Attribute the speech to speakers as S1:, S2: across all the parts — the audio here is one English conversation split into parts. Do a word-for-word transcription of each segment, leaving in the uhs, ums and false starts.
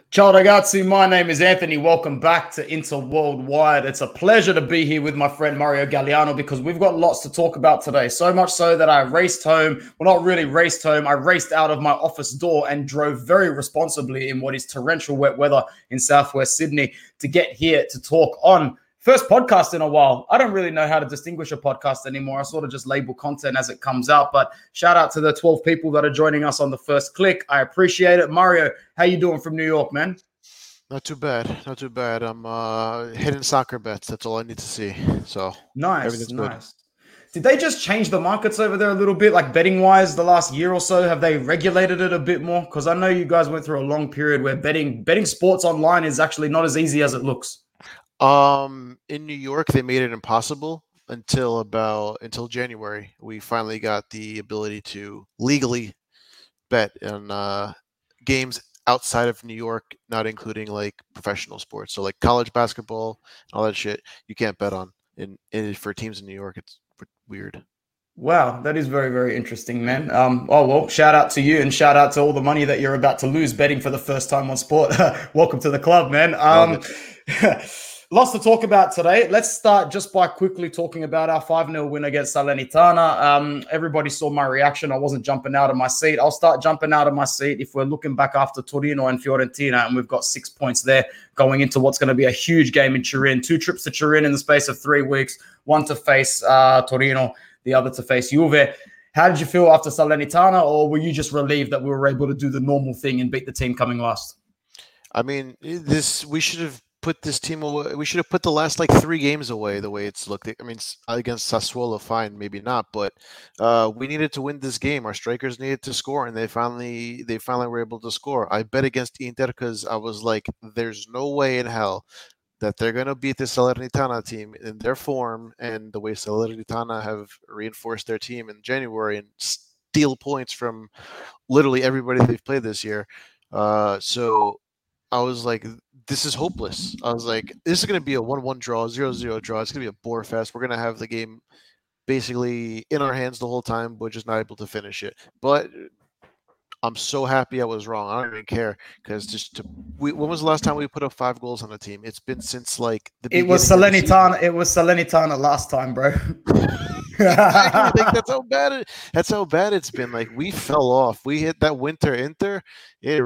S1: Ciao ragazzi, my name is Anthony. Welcome back to Inter Worldwide. It's a pleasure to be here with my friend Mario Galliano because we've got lots to talk about today. So much so that I raced home. Well, not really raced home. I raced out of my office door and drove very responsibly in what is torrential wet weather in southwest Sydney to get here to talk on first podcast in a while. I don't really know how to distinguish a podcast anymore. I sort of just label content as it comes out. But shout out to the twelve people that are joining us on the first click. I appreciate it. Mario, how you doing from New York, man?
S2: Not too bad. Not too bad. I'm uh, hitting soccer bets. That's all I need to see. So
S1: nice,
S2: everything's
S1: nice.
S2: good.
S1: Did they just change the markets over there a little bit, like betting-wise, the last year or so? Have they regulated it a bit more? Because I know you guys went through a long period where betting betting sports online is actually not as easy as it looks.
S2: Um, in New York, they made it impossible until about until January. We finally got the ability to legally bet on uh, games outside of New York, not including like professional sports. So like college basketball, all that shit, you can't bet on in, in for teams in New York. It's weird.
S1: Wow, that is very, very interesting, man. Um, oh, well, shout out to you and shout out to all the money that you're about to lose betting for the first time on sport. Welcome to the club, man. Um, lots to talk about today. Let's start just by quickly talking about our five nil win against Salernitana. Um, everybody saw my reaction. I wasn't jumping out of my seat. I'll start jumping out of my seat if we're looking back after Torino and Fiorentina, and we've got six points there going into what's going to be a huge game in Turin. Two trips to Turin in the space of three weeks, one to face uh, Torino, the other to face Juve. How did you feel after Salernitana, or were you just relieved that we were able to do the normal thing and beat the team coming last?
S2: I mean, this we should have put this team away. We should have put the last like three games away the way it's looked. I mean, against Sassuolo, fine, maybe not, but uh, we needed to win this game. Our strikers needed to score, and they finally they finally were able to score. I bet against Inter because I was like, there's no way in hell that they're going to beat the Salernitana team in their form and the way Salernitana have reinforced their team in January and steal points from literally everybody they've played this year. Uh, so I was like, this is hopeless. I was like, this is going to be a one one draw, zero zero draw. It's going to be a bore fest. We're going to have the game basically in our hands the whole time, but just not able to finish it. But I'm so happy I was wrong. I don't even care because just to, we, when was the last time we put up five goals on a team? It's been since like
S1: the it was Salernitana. It was Salernitana last time, bro.
S2: I think that's how bad it. That's how bad it's been. Like we fell off. We hit that winter Inter. It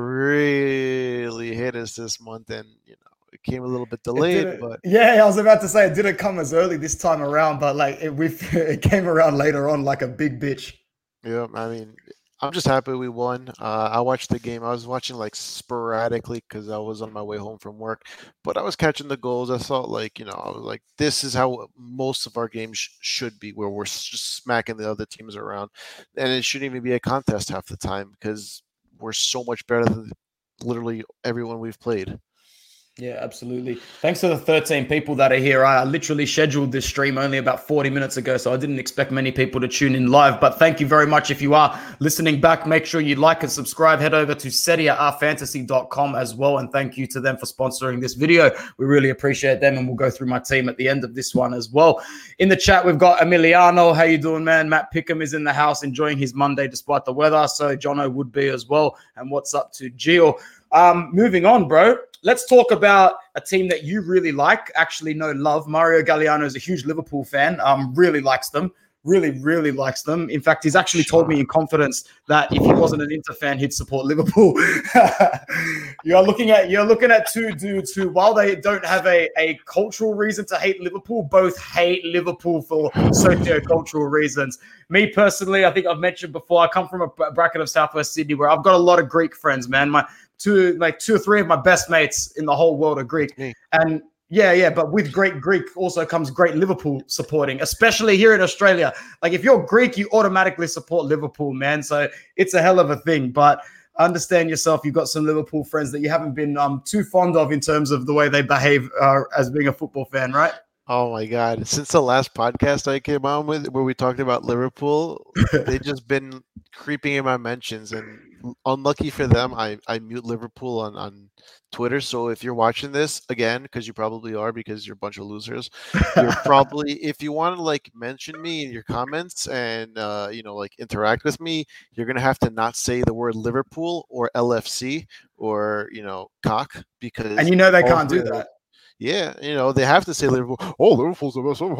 S2: really hit us this month, and you know it came a little bit delayed. But
S1: yeah, I was about to say it didn't come as early this time around, but like it, we it came around later on like a big bitch.
S2: Yeah, I mean. I'm just happy we won. Uh, I watched the game. I was watching like sporadically because I was on my way home from work, but I was catching the goals. I thought like, you know, I was like, this is how most of our games sh- should be, where we're just smacking the other teams around. And it shouldn't even be a contest half the time because we're so much better than literally everyone we've played.
S1: Yeah, absolutely. Thanks to the thirteen people that are here. I literally scheduled this stream only about forty minutes ago, so I didn't expect many people to tune in live. But thank you very much. If you are listening back, make sure you like and subscribe. Head over to serie a fantasy dot com as well. And thank you to them for sponsoring this video. We really appreciate them, and we'll go through my team at the end of this one as well. In the chat, we've got Emiliano. How you doing, man? Matt Pickham is in the house enjoying his Monday despite the weather. So Jono would be as well. And what's up to Gio? Um, moving on, bro. Let's talk about a team that you really like, actually no love. Mario Galliano is a huge Liverpool fan, um, really likes them, really, really likes them. In fact, he's actually told me in confidence that if he wasn't an Inter fan, he'd support Liverpool. You're looking at you're looking at two dudes who, while they don't have a, a cultural reason to hate Liverpool, both hate Liverpool for socio-cultural reasons. Me personally, I think I've mentioned before, I come from a bracket of Southwest Sydney where I've got a lot of Greek friends, man. My Two, like two or three of my best mates in the whole world are Greek.
S2: Me.
S1: And yeah, yeah, but with great Greek also comes great Liverpool supporting, especially here in Australia. Like if you're Greek, you automatically support Liverpool, man. So it's a hell of a thing. But understand yourself, you've got some Liverpool friends that you haven't been um too fond of in terms of the way they behave uh, as being a football fan, right?
S2: Oh my God. Since the last podcast I came on with where we talked about Liverpool, they've just been creeping in my mentions and unlucky for them, I, I mute Liverpool on, on Twitter. So if you're watching this again, because you probably are, because you're a bunch of losers, you're probably, if you want to like mention me in your comments and uh, you know, like interact with me, you're gonna have to not say the word Liverpool or L F C or you know cock, because
S1: And you know they can't do that.
S2: Yeah, you know, they have to say Liverpool. Oh, Liverpool's the best.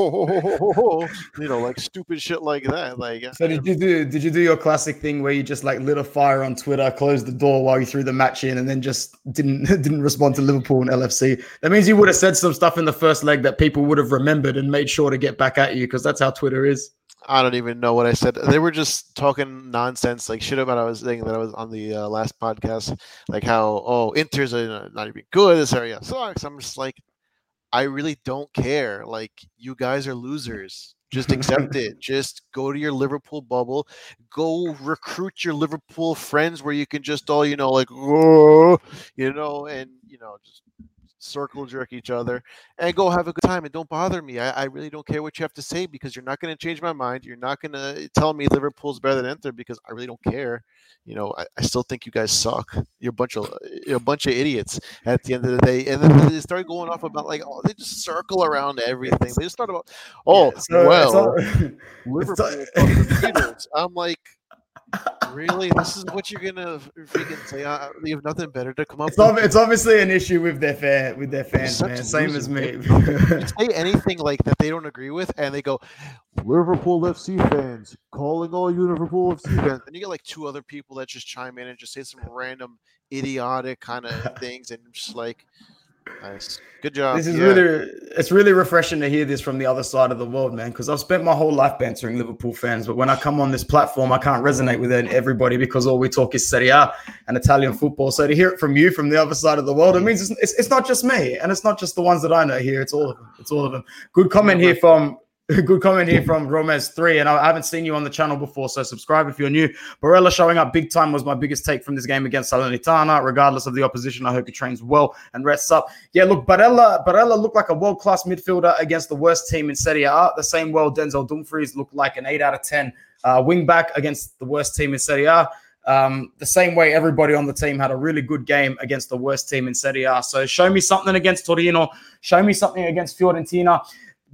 S2: You know, like stupid shit like that. Like,
S1: so did you do? Did you do your classic thing where you just like lit a fire on Twitter, closed the door while you threw the match in, and then just didn't didn't respond to Liverpool and L F C? That means you would have said some stuff in the first leg that people would have remembered and made sure to get back at you, because that's how Twitter is.
S2: I don't even know what I said. They were just talking nonsense, like shit about I was saying that I was on the uh, last podcast, like how, oh, Inter's are not even good. This area sucks. I'm just like, I really don't care. Like, you guys are losers. Just accept it. Just go to your Liverpool bubble. Go recruit your Liverpool friends where you can just all, you know, like, whoa, you know, and, you know, just circle jerk each other and go have a good time and don't bother me. I, I really don't care what you have to say, because you're not going to change my mind. You're not going to tell me Liverpool's better than Inter, because I really don't care. You know, I, I still think you guys suck. You're a bunch of you're a bunch of idiots at the end of the day. And then they start going off about like, oh, they just circle around everything. They just start about, oh, yeah, so well, all, Liverpool. All... I'm like, really? This is what you're gonna freaking say? Uh, you have nothing better to come up
S1: it's
S2: with?
S1: Ob- it's obviously an issue with their fan, with their fans, man. Same as me.
S2: Say anything like that they don't agree with, and they go, Liverpool F C fans, calling all you Liverpool F C fans. And you get like two other people that just chime in and just say some random idiotic kind of things, and just like, nice, good job.
S1: This is
S2: yeah.
S1: really, it's really refreshing to hear this from the other side of the world, man, because I've spent my whole life bantering Liverpool fans, but when I come on this platform, I can't resonate with everybody, because all we talk is Serie A and Italian football. So to hear it from you from the other side of the world, it means it's, it's, it's not just me, and it's not just the ones that I know here. It's all of them. It's all of them. Good comment here from... Good comment here from Romez three, and I haven't seen you on the channel before, so subscribe if you're new. Barella showing up big time was my biggest take from this game against Salernitana. Regardless of the opposition, I hope he trains well and rests up. Yeah, look, Barella, Barella looked like a world-class midfielder against the worst team in Serie A. The same way Denzel Dumfries looked like an eight out of ten uh, wing-back against the worst team in Serie A. Um, the same way everybody on the team had a really good game against the worst team in Serie A. So show me something against Torino. Show me something against Fiorentina.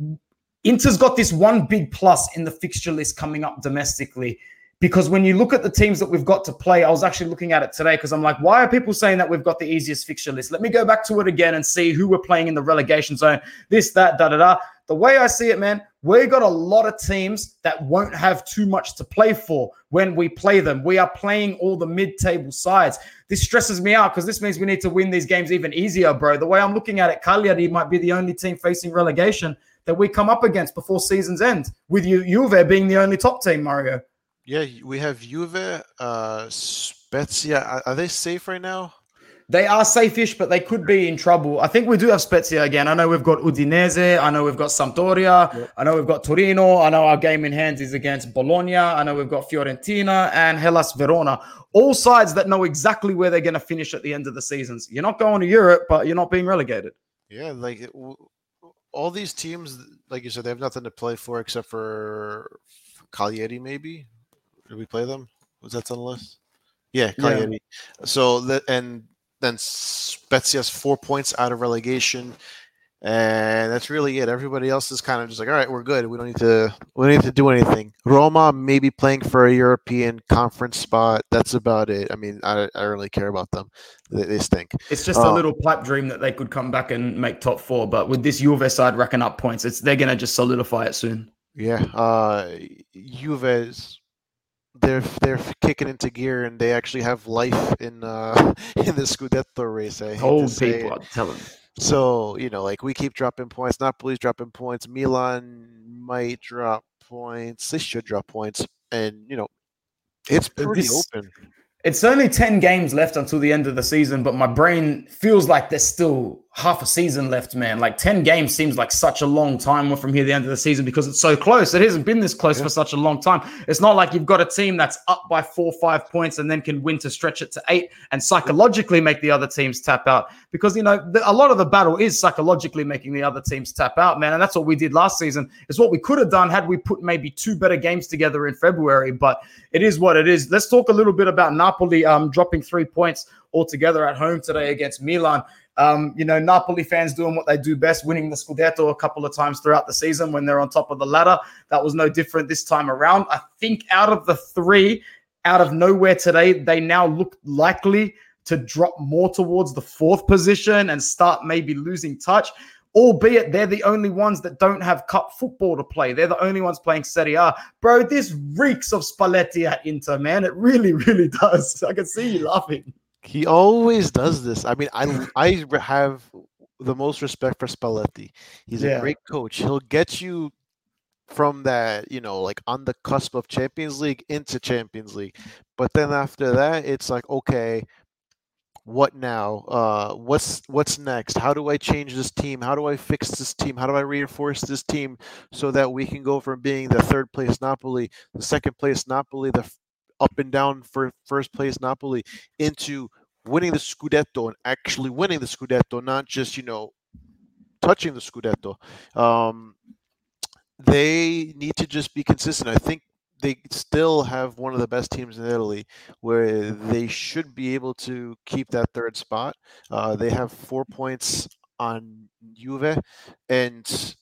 S1: Inter's got this one big plus in the fixture list coming up domestically, because when you look at the teams that we've got to play, I was actually looking at it today because I'm like, why are people saying that we've got the easiest fixture list? Let me go back to it again and see who we're playing in the relegation zone, this, that, da-da-da. The way I see it, man, we got a lot of teams that won't have too much to play for when we play them. We are playing all the mid-table sides. This stresses me out because this means we need to win these games even easier, bro. The way I'm looking at it, Cagliari might be the only team facing relegation that we come up against before season's end, with you, Juve being the only top team, Mario.
S2: Yeah, we have Juve, uh, Spezia. Are, are they safe right now?
S1: They are safe-ish, but they could be in trouble. I think we do have Spezia again. I know we've got Udinese. I know we've got Sampdoria. Yep. I know we've got Torino. I know our game in hand is against Bologna. I know we've got Fiorentina and Hellas Verona. All sides that know exactly where they're going to finish at the end of the seasons. You're not going to Europe, but you're not being relegated.
S2: Yeah, like... It, w- all these teams, like you said, they have nothing to play for except for Cagliari, maybe. Did we play them? Was that on the list? Yeah, Cagliari. Yeah. So that, and then Spezia's four points out of relegation, and that's really it. Everybody else is kind of just like, all right, we're good. We don't need to. We don't need to do anything. Roma maybe playing for a European conference spot. That's about it. I mean, I, I don't really care about them. They, they stink.
S1: It's just um, a little pipe dream that they could come back and make top four. But with this Juve side racking up points, it's they're gonna just solidify it soon.
S2: Yeah, uh, Juve's. They're they're kicking into gear, and they actually have life in uh, in the Scudetto race. I hate
S1: Old
S2: to say
S1: people,
S2: it.
S1: tell them.
S2: So, you know, like we keep dropping points. Napoli's dropping points. Milan might drop points. They should drop points. And, you know, it's pretty this, open.
S1: It's only ten games left until the end of the season, but my brain feels like there's still half a season left, man. Like ten games seems like such a long time from here to the end of the season because it's so close. It hasn't been this close yeah. for such a long time. It's not like you've got a team that's up by four, five points and then can win to stretch it to eight and psychologically make the other teams tap out. Because, you know, the, a lot of the battle is psychologically making the other teams tap out, man. And that's what we did last season. It's what we could have done had we put maybe two better games together in February. But it is what it is. Let's talk a little bit about Napoli um, dropping three points altogether at home today against Milan. Um, you know, Napoli fans doing what they do best, winning the Scudetto a couple of times throughout the season when they're on top of the ladder. That was no different this time around. I think out of the three, out of nowhere today, they now look likely to drop more towards the fourth position and start maybe losing touch, albeit they're the only ones that don't have cup football to play. They're the only ones playing Serie A. Bro, this reeks of Spalletti at Inter, man. It really, really does. I can see you laughing.
S2: He always does this. I mean, I I have the most respect for Spalletti. He's yeah. a great coach. He'll get you from that, you know, like on the cusp of Champions League into Champions League. But then after that, it's like, okay, what now? Uh, what's what's next? How do I change this team? How do I fix this team? How do I reinforce this team so that we can go from being the third place Napoli, the second place Napoli, the up and down for first place Napoli into winning the Scudetto and actually winning the Scudetto, not just, you know, touching the Scudetto. Um, they need to just be consistent. I think they still have one of the best teams in Italy where they should be able to keep that third spot. Uh, they have four points on Juve, and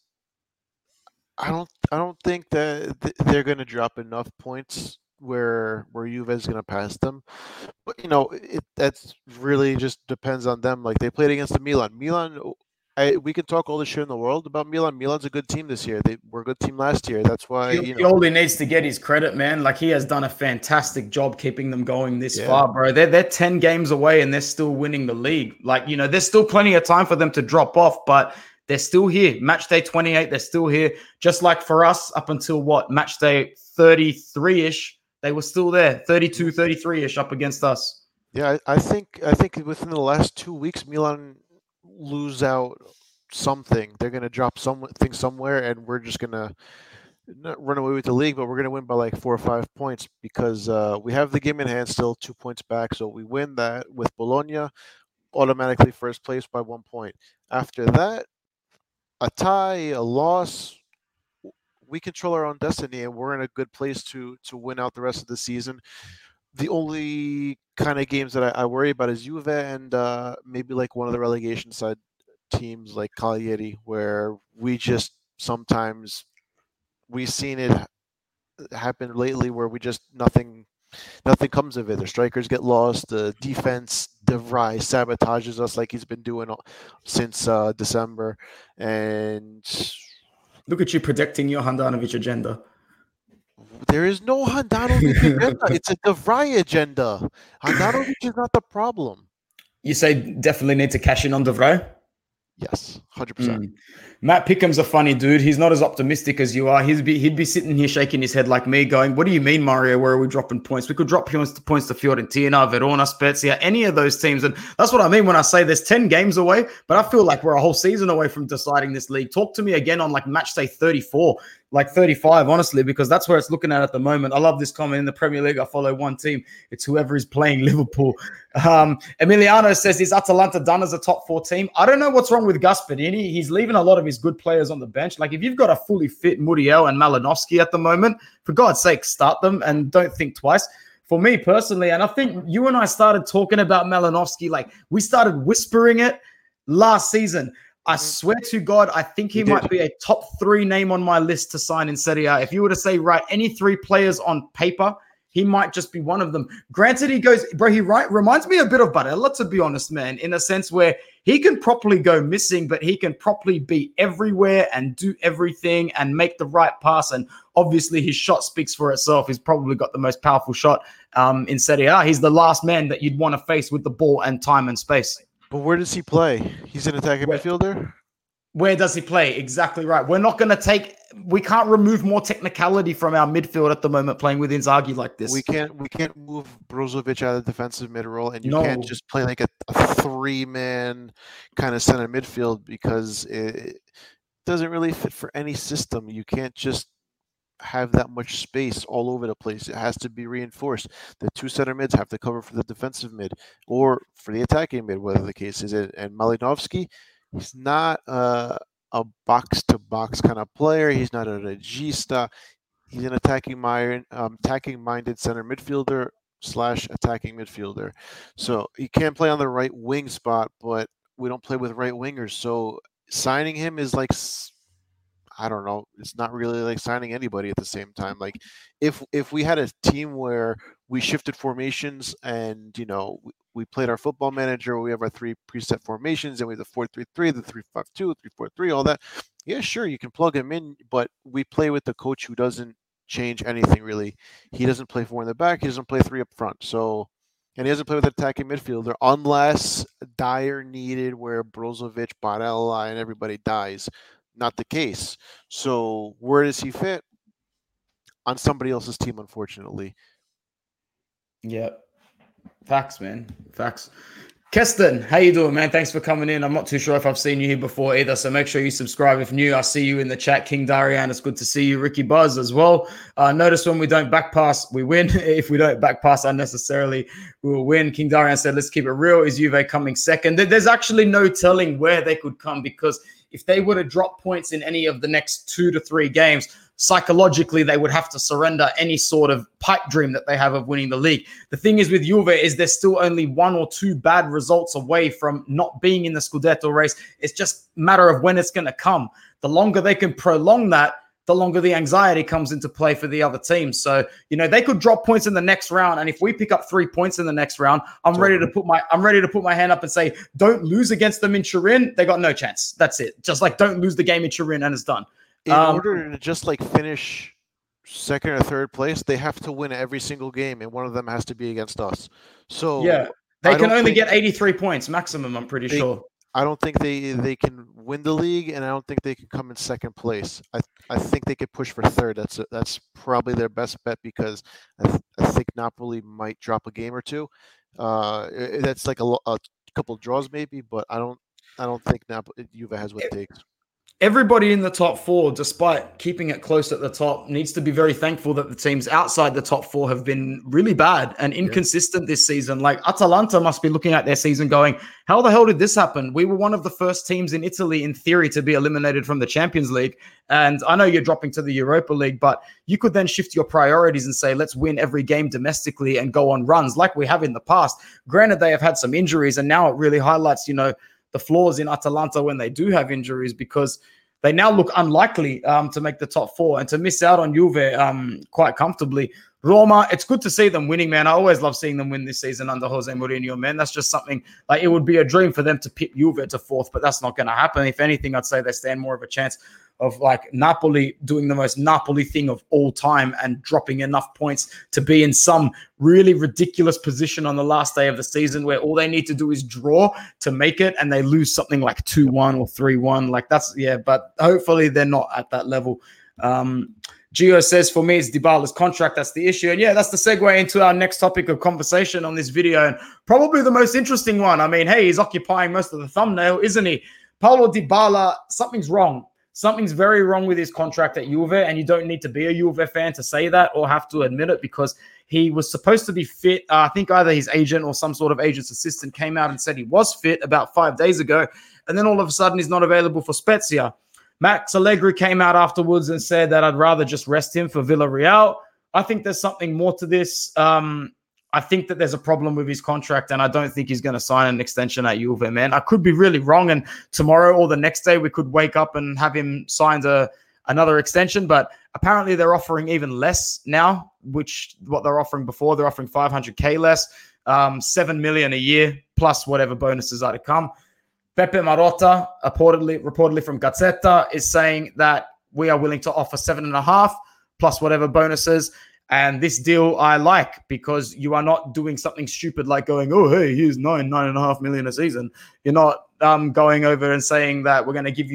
S2: I don't I don't think that they're going to drop enough points where where Juve is going to pass them. But, you know, it that's really just depends on them. Like, they played against the Milan. Milan, I, we can talk all the shit in the world about Milan. Milan's a good team this year. They were a good team last year. That's why, you know.
S1: Pioli needs to get his credit, man. Like, he has done a fantastic job keeping them going this yeah. far, bro. They're, they're ten games away and they're still winning the league. Like, you know, there's still plenty of time for them to drop off, but they're still here. Match day twenty-eight, they're still here. Just like for us, up until what? Match day thirty-three-ish. They were still there, thirty-two, thirty-three-ish up against us.
S2: Yeah, I, I think I think within the last two weeks, Milan lose out something. They're going to drop something somewhere, and we're just going to not run away with the league, but we're going to win by like four or five points because uh, we have the game in hand still, two points back. So we win that with Bologna, automatically first place by one point. After that, a tie, a loss, we control our own destiny, and we're in a good place to to win out the rest of the season. The only kind of games that I, I worry about is Juve and uh, maybe like one of the relegation side teams like Cagliari, where we just sometimes we've seen it happen lately where we just nothing nothing comes of it. The strikers get lost. The defense, De Vrij sabotages us like he's been doing since uh, December, and.
S1: Look at you predicting your Handanovic agenda.
S2: There is no Handanovic agenda. It's a De Vrij agenda. Handanovic is not the problem.
S1: You say definitely need to cash in on De Vrij?
S2: Yes, one hundred percent.
S1: Mm. Matt Pickham's a funny dude. He's not as optimistic as you are. He'd be he'd be sitting here shaking his head like me going, what do you mean, Mario? Where are we dropping points? We could drop points to, points to Fiorentina, Verona, Spezia, any of those teams. And that's what I mean when I say there's ten games away, but I feel like we're a whole season away from deciding this league. Talk to me again on like match day thirty-four, like thirty-five, honestly, because that's where it's looking at at the moment. I love this comment. In the Premier League, I follow one team. It's whoever is playing Liverpool. Um, Emiliano says, is Atalanta done as a top four team? I don't know what's wrong with Gasperini. He's leaving a lot of his good players on the bench. Like, if you've got a fully fit Muriel and Malinowski at the moment, for God's sake, start them and don't think twice. For me personally, and I think you and I started talking about Malinowski, like we started whispering it last season. I swear to God, I think he might be a top three name on my list to sign in Serie A. If you were to say, right, any three players on paper, he might just be one of them. Granted, he goes, bro, he right, reminds me a bit of Barella, to be honest, man, in a sense where he can properly go missing, but he can properly be everywhere and do everything and make the right pass. And obviously his shot speaks for itself. He's probably got the most powerful shot um, in Serie A. He's the last man that you'd want to face with the ball and time and space.
S2: But where does he play? He's an attacking
S1: Where?
S2: midfielder?
S1: Where does he play? Exactly right. We're not going to take, we can't remove more technicality from our midfield at the moment playing with Inzaghi like this.
S2: We can't we can't move Brozovic out of the defensive mid role, and you
S1: No.
S2: can't just play like a, a three-man kind of center midfield because it doesn't really fit for any system. You can't just have that much space all over the place. It has to be reinforced. The two center mids have to cover for the defensive mid or for the attacking mid, whatever the case is. And Malinovsky, he's not uh, a box-to-box kind of player. He's not a regista. He's an attacking mind, um, attacking-minded center midfielder slash attacking midfielder. So he can play on the right wing spot, but we don't play with right wingers. So signing him is like, I don't know. It's not really like signing anybody at the same time. Like if if we had a team where we shifted formations and, you know, we, we played our football manager, we have our three preset formations and we have the four three three, the three five two, three four three, all that. Yeah, sure, you can plug him in, but we play with the coach who doesn't change anything really. He doesn't play four in the back, he doesn't play three up front. So and he doesn't play with an attacking midfielder unless dire needed where Brozovic, Barella, and everybody dies. Not the case. So where does he fit? On somebody else's team, unfortunately.
S1: Yeah. Facts, man. Facts. Keston, how you doing, man? Thanks for coming in. I'm not too sure if I've seen you here before either, so make sure you subscribe if new. I see you in the chat. King Darian, it's good to see you. Ricky Buzz as well. Uh, notice when we don't back pass, we win. If we don't back pass unnecessarily, we will win. King Darian said, let's keep it real. Is Juve coming second? There's actually no telling where they could come because if they were to drop points in any of the next two to three games, psychologically, they would have to surrender any sort of pipe dream that they have of winning the league. The thing is with Juve is they're still only one or two bad results away from not being in the Scudetto race. It's just a matter of when it's going to come. The longer they can prolong that, the longer the anxiety comes into play for the other teams. So, you know, they could drop points in the next round. And if we pick up three points in the next round, I'm totally ready to put my I'm ready to put my hand up and say, don't lose against them in Turin. They got no chance. That's it. Just like don't lose the game in Turin and it's done.
S2: In
S1: um,
S2: order to just like finish second or third place, they have to win every single game, and one of them has to be against us. So
S1: yeah, they
S2: I
S1: can only
S2: think,
S1: get eighty-three points maximum, I'm pretty
S2: they,
S1: sure.
S2: I don't think they, they can win the league, and I don't think they can come in second place. I I think they could push for third. That's a, that's probably their best bet because I, th- I think Napoli might drop a game or two. Uh, that's like a, a couple of draws maybe, but I don't I don't think Napoli Juve has what it takes.
S1: Everybody in the top four, despite keeping it close at the top, needs to be very thankful that the teams outside the top four have been really bad and inconsistent yeah. this season. Like Atalanta must be looking at their season going, how the hell did this happen? We were one of the first teams in Italy, in theory, to be eliminated from the Champions League. And I know you're dropping to the Europa League, but you could then shift your priorities and say, let's win every game domestically and go on runs like we have in the past. Granted, they have had some injuries, and now it really highlights, you know, the flaws in Atalanta when they do have injuries because they now look unlikely um, to make the top four and to miss out on Juve um, quite comfortably. Roma, it's good to see them winning, man. I always love seeing them win this season under Jose Mourinho, man. That's just something, like it would be a dream for them to pip Juve to fourth, but that's not going to happen. If anything, I'd say they stand more of a chance of like Napoli doing the most Napoli thing of all time and dropping enough points to be in some really ridiculous position on the last day of the season where all they need to do is draw to make it and they lose something like two one or three one. Like that's, yeah, but hopefully they're not at that level. Um, Gio says, for me, it's Dybala's contract. That's the issue. And yeah, that's the segue into our next topic of conversation on this video. And probably the most interesting one. I mean, hey, he's occupying most of the thumbnail, isn't he? Paulo Dybala, something's wrong. Something's very wrong with his contract at Juve, and you don't need to be a Juve fan to say that or have to admit it because he was supposed to be fit. Uh, I think either his agent or some sort of agent's assistant came out and said he was fit about five days ago, and then all of a sudden he's not available for Spezia. Max Allegri came out afterwards and said that I'd rather just rest him for Villarreal. I think there's something more to this. Um, I think that there's a problem with his contract, and I don't think he's going to sign an extension at Juve, man. I could be really wrong, and tomorrow or the next day we could wake up and have him sign a, another extension, but apparently they're offering even less now, which what they're offering before. They're offering five hundred K less, um, seven million a year, plus whatever bonuses are to come. Pepe Marotta, reportedly, reportedly from Gazzetta, is saying that we are willing to offer seven and a half plus whatever bonuses. And this deal I like because you are not doing something stupid like going, oh, hey, here's nine, nine and a half million a season. You're not um, going over and saying that we're going to give you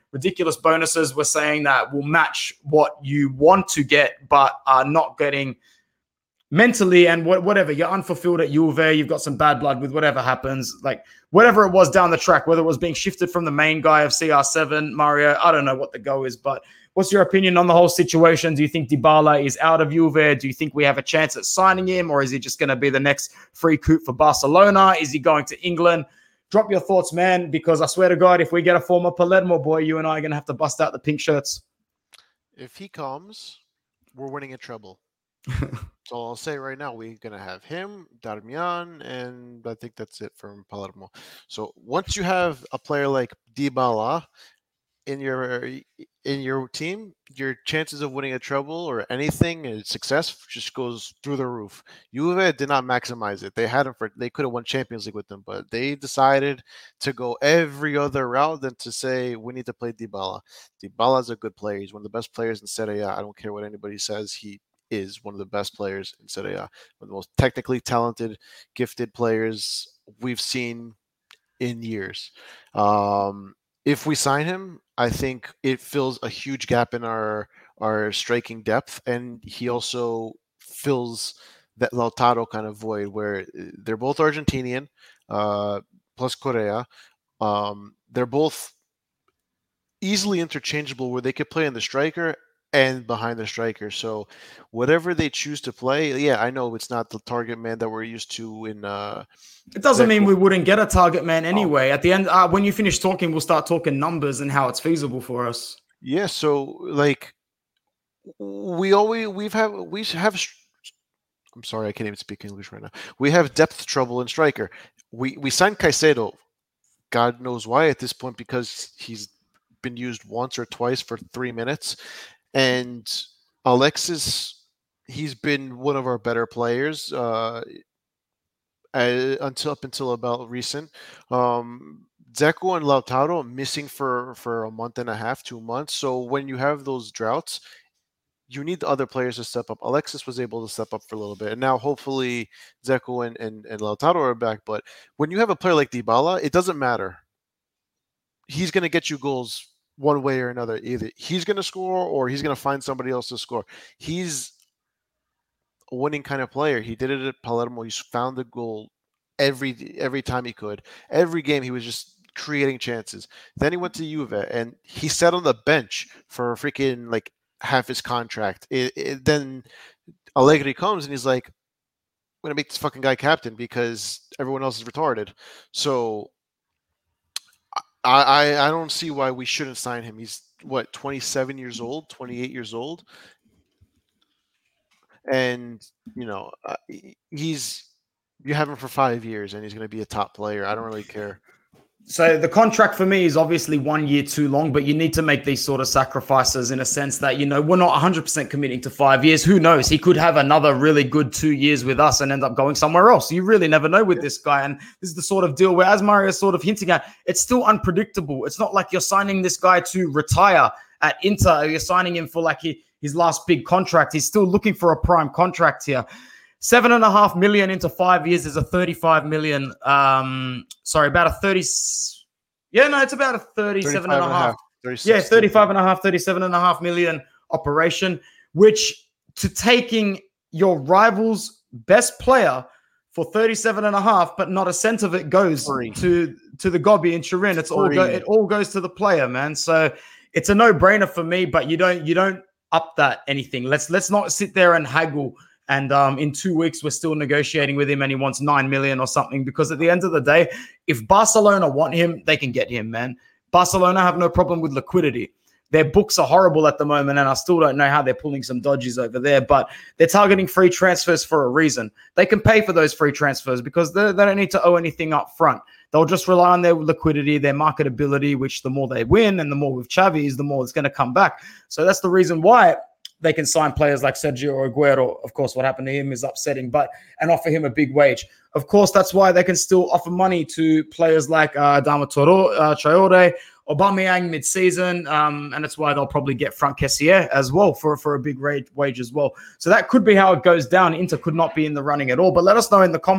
S1: ridiculous bonuses. We're saying that will match what you want to get, but are not getting mentally and wh- whatever. You're unfulfilled at Juve. You've got some bad blood with whatever happens. Like whatever it was down the track, whether it was being shifted from the main guy of C R seven, Mario, I don't know what the go is, but what's your opinion on the whole situation? Do you think Dybala is out of Juve? Do you think we have a chance at signing him, or is he just going to be the next free coup for Barcelona? Is he going to England? Drop your thoughts, man, because I swear to God, if we get a former Palermo boy, you and I are going to have to bust out the pink shirts.
S2: If he comes, we're winning in trouble. So I'll say right now, we're going to have him, Darmian, and I think that's it from Palermo. So once you have a player like Dybala in your in your team, your chances of winning a treble or anything and success just goes through the roof. Juve did not maximize it. They had him for they could have won Champions League with them, but they decided to go every other route than to say we need to play Dybala. Dybala is a good player. He's one of the best players in Serie A. I don't care what anybody says. He is one of the best players in Serie A. One of the most technically talented, gifted players we've seen in years. Um, if we sign him, I think it fills a huge gap in our our striking depth, and he also fills that Lautaro kind of void where they're both Argentinian, uh, plus Correa. Um, they're both easily interchangeable where they could play in the striker and behind the striker. So whatever they choose to play, yeah, I know it's not the target man that we're used to in uh
S1: it doesn't mean we wouldn't get a target man anyway. Oh. At the end, uh, when you finish talking, we'll start talking numbers and how it's feasible for us.
S2: Yeah, so like we always we've have we have I'm sorry, I can't even speak English right now. We have depth trouble in striker. We we signed Caicedo, God knows why at this point, because he's been used once or twice for three minutes. And Alexis, he's been one of our better players uh, until up until about recent. Um, Dzeko and Lautaro missing for, for a month and a half, two months. So when you have those droughts, you need the other players to step up. Alexis was able to step up for a little bit. And now hopefully Dzeko and, and, and Lautaro are back. But when you have a player like Dybala, it doesn't matter. He's going to get you goals one way or another. Either he's going to score or he's going to find somebody else to score. He's a winning kind of player. He did it at Palermo. He's found the goal every every time he could. Every game he was just creating chances. Then he went to Juve and he sat on the bench for freaking like half his contract. It, it, then Allegri comes and he's like, I'm going to make this fucking guy captain because everyone else is retarded. So I, I don't see why we shouldn't sign him. He's, what, twenty-seven years old, twenty-eight years old? And, you know, uh, he's you have him for five years and he's going to be a top player. I don't really care.
S1: So the contract for me is obviously one year too long, but you need to make these sort of sacrifices in a sense that, you know, we're not one hundred percent committing to five years. Who knows? He could have another really good two years with us and end up going somewhere else. You really never know with this guy. And this is the sort of deal where, as Mario is sort of hinting at, it's still unpredictable. It's not like you're signing this guy to retire at Inter. You're signing him for like he, his last big contract. He's still looking for a prime contract here. Seven and a half million into five years is a thirty-five million. Um, sorry, about a thirty. Yeah, no, it's about a thirty-seven and a half. Yeah, thirty-five and a half, thirty-seven and a half million operation, which to taking your rival's best player for thirty-seven and a half, but not a cent of it goes Free. to to the Gobby in Turin. It's Free. all go, it all goes to the player, man. So it's a no-brainer for me. But you don't you don't up that anything. Let's let's not sit there and haggle. And um, in two weeks, we're still negotiating with him and he wants nine million or something, because at the end of the day, if Barcelona want him, they can get him, man. Barcelona have no problem with liquidity. Their books are horrible at the moment, and I still don't know how they're pulling some dodges over there, but they're targeting free transfers for a reason. They can pay for those free transfers because they, they don't need to owe anything up front. They'll just rely on their liquidity, their marketability, which the more they win and the more with Xavi, the more it's going to come back. So that's the reason why they can sign players like Sergio Aguero. Of course, what happened to him is upsetting, but and offer him a big wage. Of course, that's why they can still offer money to players like uh, Adama Traore, Aubameyang mid-season, um, and that's why they'll probably get Franck Kessié as well for, for a big wage as well. So that could be how it goes down. Inter could not be in the running at all. But let us know in the comments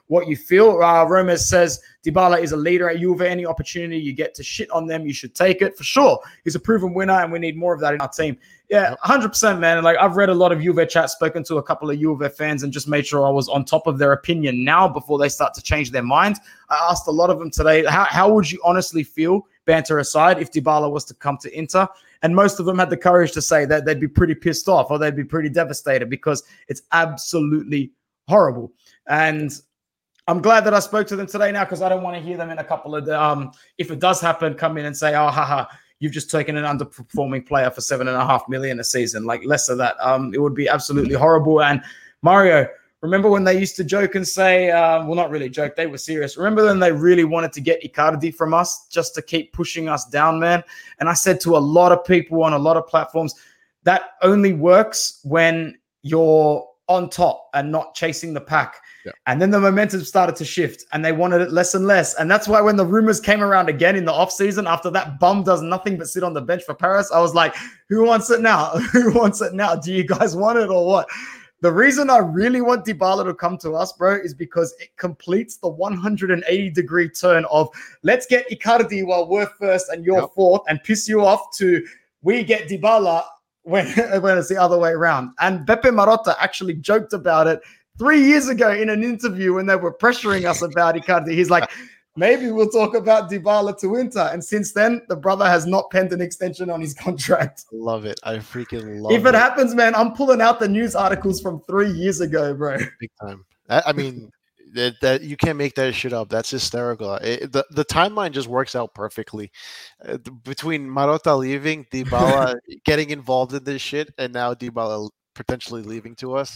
S1: what you feel. Uh, Romez says Dybala is a leader at Juve. Any opportunity you get to shit on them, you should take it for sure. He's a proven winner, and we need more of that in our team. Yeah, one hundred percent, man. And like I've read a lot of Juve chat, spoken to a couple of Juve fans, and just made sure I was on top of their opinion now before they start to change their mind. I asked a lot of them today, how, how would you honestly feel, banter aside, if Dybala was to come to Inter? And most of them had the courage to say that they'd be pretty pissed off or they'd be pretty devastated because it's absolutely horrible. And I'm glad that I spoke to them today now because I don't want to hear them in a couple of, um, if it does happen, come in and say, oh, haha, you've just taken an underperforming player for seven and a half million a season, like less of that. Um, it would be absolutely horrible. And Mario, remember when they used to joke and say, uh, well, not really joke, they were serious. Remember when they really wanted to get Icardi from us just to keep pushing us down, man? And I said to a lot of people on a lot of platforms, that only works when you're on top and not chasing the pack. Yeah. And then the momentum started to shift and they wanted it less and less. And that's why when the rumors came around again in the offseason, after that bum does nothing but sit on the bench for Paris, I was like, who wants it now? Who wants it now? Do you guys want it or what? The reason I really want Dybala to come to us, bro, is because it completes the one hundred eighty degree turn of let's get Icardi while we're first and you're yep. fourth and piss you off to we get Dybala when, when it's the other way around. And Beppe Marotta actually joked about it three years ago in an interview when they were pressuring us about Icardi. He's like, maybe we'll talk about Dybala to Inter. And since then, the brother has not penned an extension on his contract.
S2: Love it. I freaking love it.
S1: If it, it happens, man, I'm pulling out the news articles from three years ago, bro.
S2: Big time. I, I mean, that, that you can't make that shit up. That's hysterical. It, the, the timeline just works out perfectly. Uh, between Marotta leaving, Dybala getting involved in this shit, and now Dybala potentially leaving to us.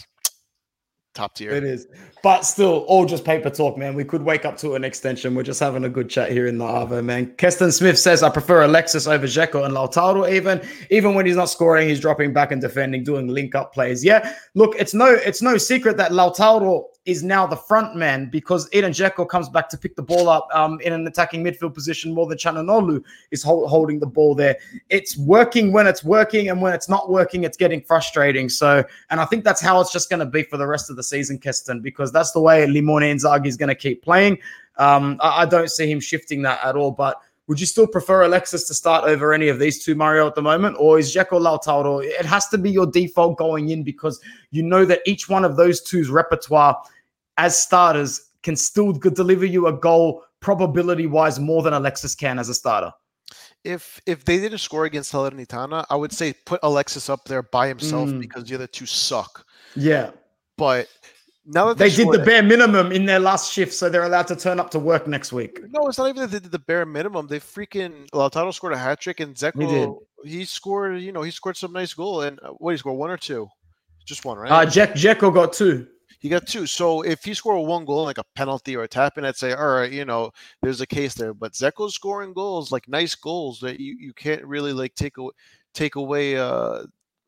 S2: Top tier.
S1: It is. But still, all just paper talk, man. We could wake up to an extension. We're just having a good chat here in the Arvo, man. Keston Smith says, I prefer Alexis over Dzeko and Lautaro even. Even when he's not scoring, he's dropping back and defending, doing link-up plays. Yeah, look, it's no it's no secret that Lautaro is now the front man because Edin Dzeko comes back to pick the ball up um, in an attacking midfield position more than Çalhanoğlu is hold, holding the ball there. It's working when it's working, and when it's not working, it's getting frustrating. So, and I think that's how it's just going to be for the rest of the season, Keston, because that's the way Limone Inzaghi is going to keep playing. Um, I, I don't see him shifting that at all, but would you still prefer Alexis to start over any of these two, Mario, at the moment? Or is Dzeko Lautaro? It has to be your default going in because you know that each one of those two's repertoire as starters can still deliver you a goal probability-wise more than Alexis can as a starter.
S2: If if they didn't score against Salernitana, I would say put Alexis up there by himself
S1: Mm.
S2: because the other two suck.
S1: Yeah.
S2: But now that
S1: They
S2: they,
S1: did the
S2: scored-
S1: bare minimum in their last shift, so they're allowed to turn up to work next week.
S2: No, it's not even that they did the bare minimum. They freaking Lautaro scored a hat trick, and Dzeko he, he scored. You know, he scored some nice goal. And uh, what he scored one or two, just one, right?
S1: Uh, Jack Dzeko got two.
S2: He got two. So if he scored one goal, like a penalty or a tap in, I'd say, all right, you know, there's a case there. But Dzeko's scoring goals, like nice goals that you, you can't really like take away take away uh,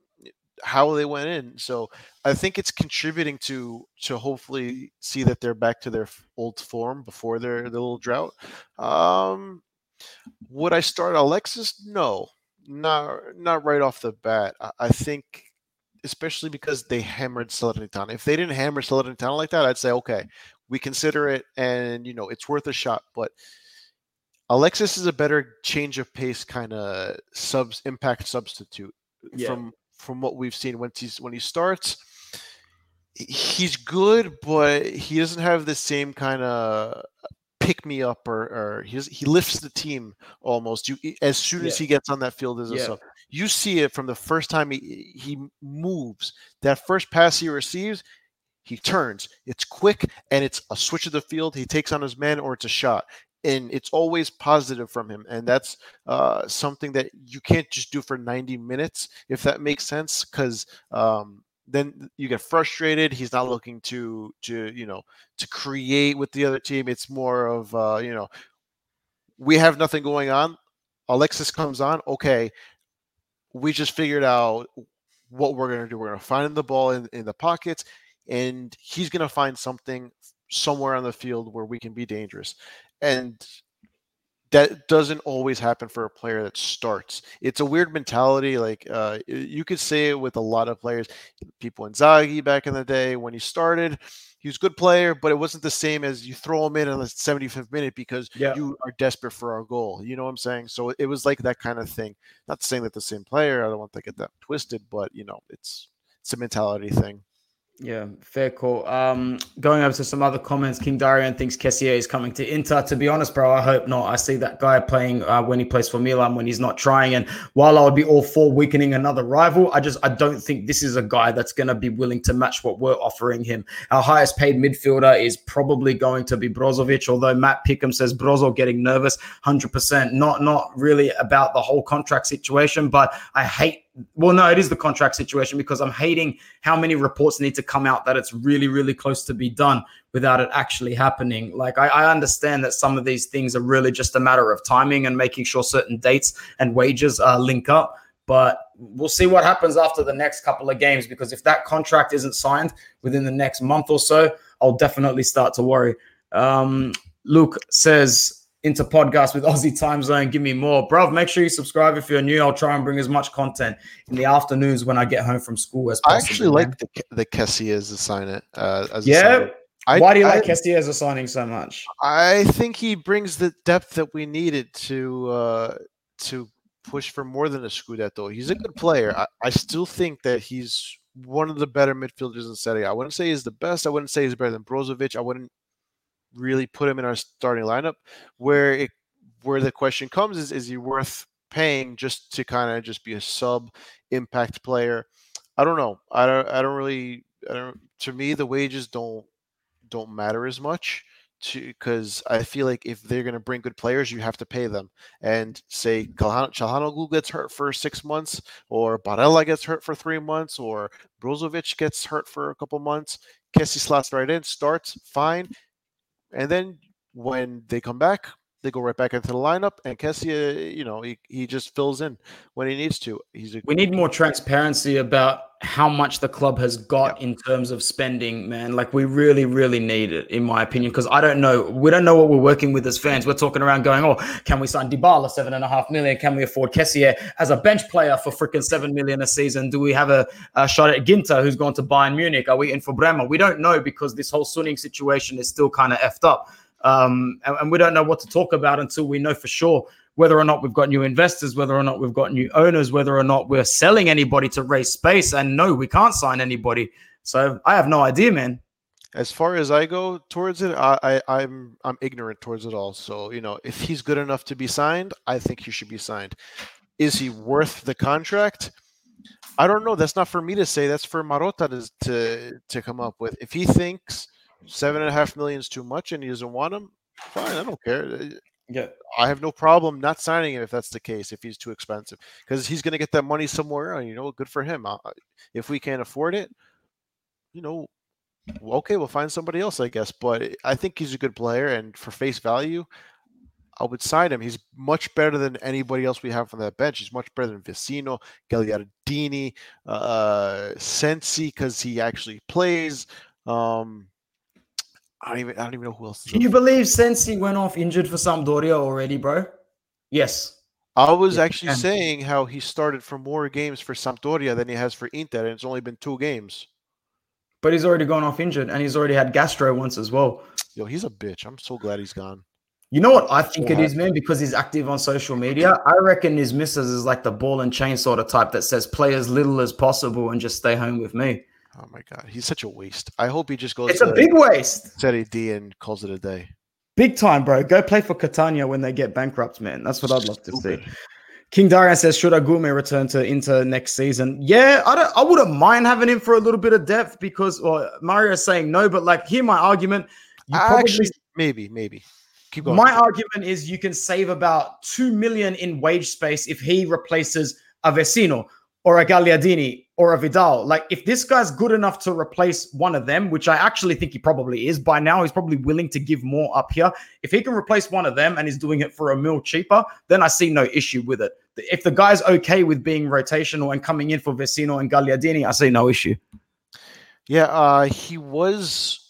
S2: how they went in. So I think it's contributing to to hopefully see that they're back to their old form before their, their little drought. Um, would I start Alexis? No, not not right off the bat. I, I think. Especially because they hammered Salernitana. If they didn't hammer Salernitana like that, I'd say, okay, we consider it and, you know, it's worth a shot. But Alexis is a better change of pace kind of subs impact substitute
S1: Yeah.
S2: from from what we've seen. When he's when he starts, he's good, but he doesn't have the same kind of pick me up or, or he he lifts the team almost. You as soon as
S1: Yeah.
S2: he gets on that field as a
S1: Yeah.
S2: sub. You see it from the first time he he moves. That first pass he receives, he turns. It's quick and it's a switch of the field. He takes on his man or it's a shot. And it's always positive from him. And that's uh, something that you can't just do for ninety minutes, if that makes sense, because um, then you get frustrated. He's not looking to, to you know, to create with the other team. It's more of, uh, you know, we have nothing going on. Alexis comes on. Okay. We just figured out what we're going to do. We're going to find the ball in, in the pockets, and he's going to find something somewhere on the field where we can be dangerous. And that doesn't always happen for a player that starts. It's a weird mentality. Like uh, you could say it with a lot of players. People in Inzaghi back in the day when he started, he was a good player, but it wasn't the same as you throw him in in the seventy-fifth minute because
S1: Yeah.
S2: you are desperate for our goal. You know what I'm saying? So it was like that kind of thing. Not saying that the same player. I don't want to get that twisted, but you know, it's it's a mentality thing.
S1: Yeah, fair call. Um, going over to some other comments, King Darian thinks Kessié is coming to Inter. To be honest, bro, I hope not. I see that guy playing uh, when he plays for Milan when he's not trying. And while I would be all for weakening another rival, I just I don't think this is a guy that's going to be willing to match what we're offering him. Our highest paid midfielder is probably going to be Brozovic, although Matt Pickham says Brozo getting nervous, one hundred percent. Not, not really about the whole contract situation, but I hate Well, no, it is the contract situation because I'm hating how many reports need to come out that it's really, really close to be done without it actually happening. Like, I, I understand that some of these things are really just a matter of timing and making sure certain dates and wages uh, link up. But we'll see what happens after the next couple of games, because if that contract isn't signed within the next month or so, I'll definitely start to worry. Um, Luke says, into podcast with Aussie Time Zone, give me more. Bro, make sure you subscribe if you're new. I'll try and bring as much content in the afternoons when I get home from school as possible.
S2: I actually man. like the, the Kessié as a sign it. Uh, as
S1: yeah?
S2: I,
S1: Why do you
S2: I,
S1: like Kessié as a signing so much?
S2: I think he brings the depth that we needed to uh, to push for more than a Scudetto. He's a good player. I, I still think that he's one of the better midfielders in Serie A. I wouldn't say he's the best. I wouldn't say he's better than Brozovic. I wouldn't really put him in our starting lineup. Where it where the question comes is, is he worth paying just to kind of just be a sub impact player? I don't know. I don't I don't really I don't to me the wages don't don't matter as much to because I feel like if they're going to bring good players, you have to pay them. And say Calhanoglu gets hurt for six months, or Barella gets hurt for three months, or Brozovic gets hurt for a couple months. Kessié slots right in, starts fine. And then when they come back, they go right back into the lineup, and Kessié, you know, he, he just fills in when he needs to. He's a-
S1: we need more transparency about how much the club has got yeah. in terms of spending, man. Like, we really, really need it, in my opinion, because I don't know. We don't know what we're working with as fans. We're talking around going, oh, can we sign Dybala, seven and a half million? Can we afford Kessié as a bench player for freaking seven million a season? Do we have a, a shot at Ginter, who's gone to Bayern Munich? Are we in for Bremer? We don't know, because this whole Suning situation is still kind of effed up. Um, and, and we don't know what to talk about until we know for sure whether or not we've got new investors, whether or not we've got new owners, whether or not we're selling anybody to raise space. And no, we can't sign anybody. So I have no idea, man.
S2: As far as I go towards it, I, I, I'm I'm ignorant towards it all. So, you know, if he's good enough to be signed, I think he should be signed. Is he worth the contract? I don't know. That's not for me to say. That's for Marotta to to, to come up with. If he thinks seven and a half million is too much and he doesn't want him, fine. I don't care.
S1: Yeah,
S2: I have no problem not signing him if that's the case, if he's too expensive, because he's going to get that money somewhere, and, you know, good for him. Uh, if we can't afford it, you know, okay, we'll find somebody else, I guess. But I think he's a good player, and for face value, I would sign him. He's much better than anybody else we have from that bench. He's much better than Vecino, Gagliardini, uh, Sensi, because he actually plays. Um, I don't even I don't even know who else.
S1: Can you believe Sensi went off injured for Sampdoria already, bro? Yes.
S2: I was
S1: yeah,
S2: actually saying how he started for more games for Sampdoria than he has for Inter, and it's only been two games.
S1: But he's already gone off injured, and he's already had gastro once as well.
S2: Yo, he's a bitch. I'm so glad he's gone.
S1: You know what I think so it is, man? Because he's active on social media. I reckon his missus is like the ball and chain sort of type that says play as little as possible and just stay home with me.
S2: Oh my God, he's such a waste. I hope he just goes.
S1: It's a big waste.
S2: Serie D and calls it a day.
S1: Big time, bro. Go play for Catania when they get bankrupt, man. That's what I'd love to see. King Darian says, should Agume return to Inter next season? Yeah, I don't. I wouldn't mind having him for a little bit of depth because, well, Mario is saying no, but like, hear my argument. You
S2: probably, Actually, maybe, maybe.
S1: Keep going. My argument is you can save about two million in wage space if he replaces a Vecino or a Gagliardini or a Vidal. Like, if this guy's good enough to replace one of them, which I actually think he probably is by now, he's probably willing to give more up here. If he can replace one of them and he's doing it for a mil cheaper, then I see no issue with it. If the guy's okay with being rotational and coming in for Vecino and Gagliardini, I see no issue.
S2: Yeah, uh, he was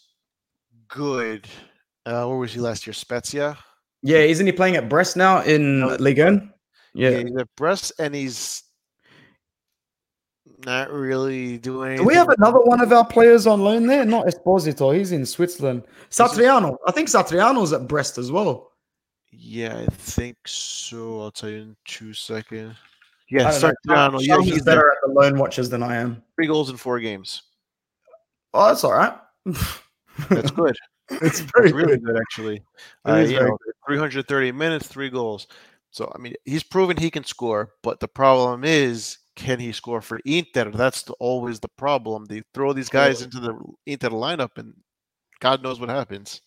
S2: good. Uh, where was he last year? Spezia?
S1: Yeah, isn't he playing at Brest now in no, Ligue one?
S2: Yeah. yeah, he's at Brest, and he's Not really doing
S1: Do we
S2: anything.
S1: have another one of our players on loan there? Not Esposito. He's in Switzerland. Satriano. I think Satriano's at Brest as well.
S2: Yeah, I think so. I'll tell you in two seconds. Yeah,
S1: I don't know.
S2: Satriano. Yeah,
S1: Charles is
S2: he's there.
S1: better at the loan watchers than I am.
S2: Three goals in four games.
S1: Oh, that's all right.
S2: That's good.
S1: It's very
S2: That's really
S1: good.
S2: good, actually.
S1: It
S2: Uh,
S1: is
S2: you
S1: very
S2: know, three hundred thirty minutes, three goals. So, I mean, he's proven he can score, but the problem is, can he score for Inter? That's the, always the problem. They throw these guys into the Inter lineup, and God knows what happens.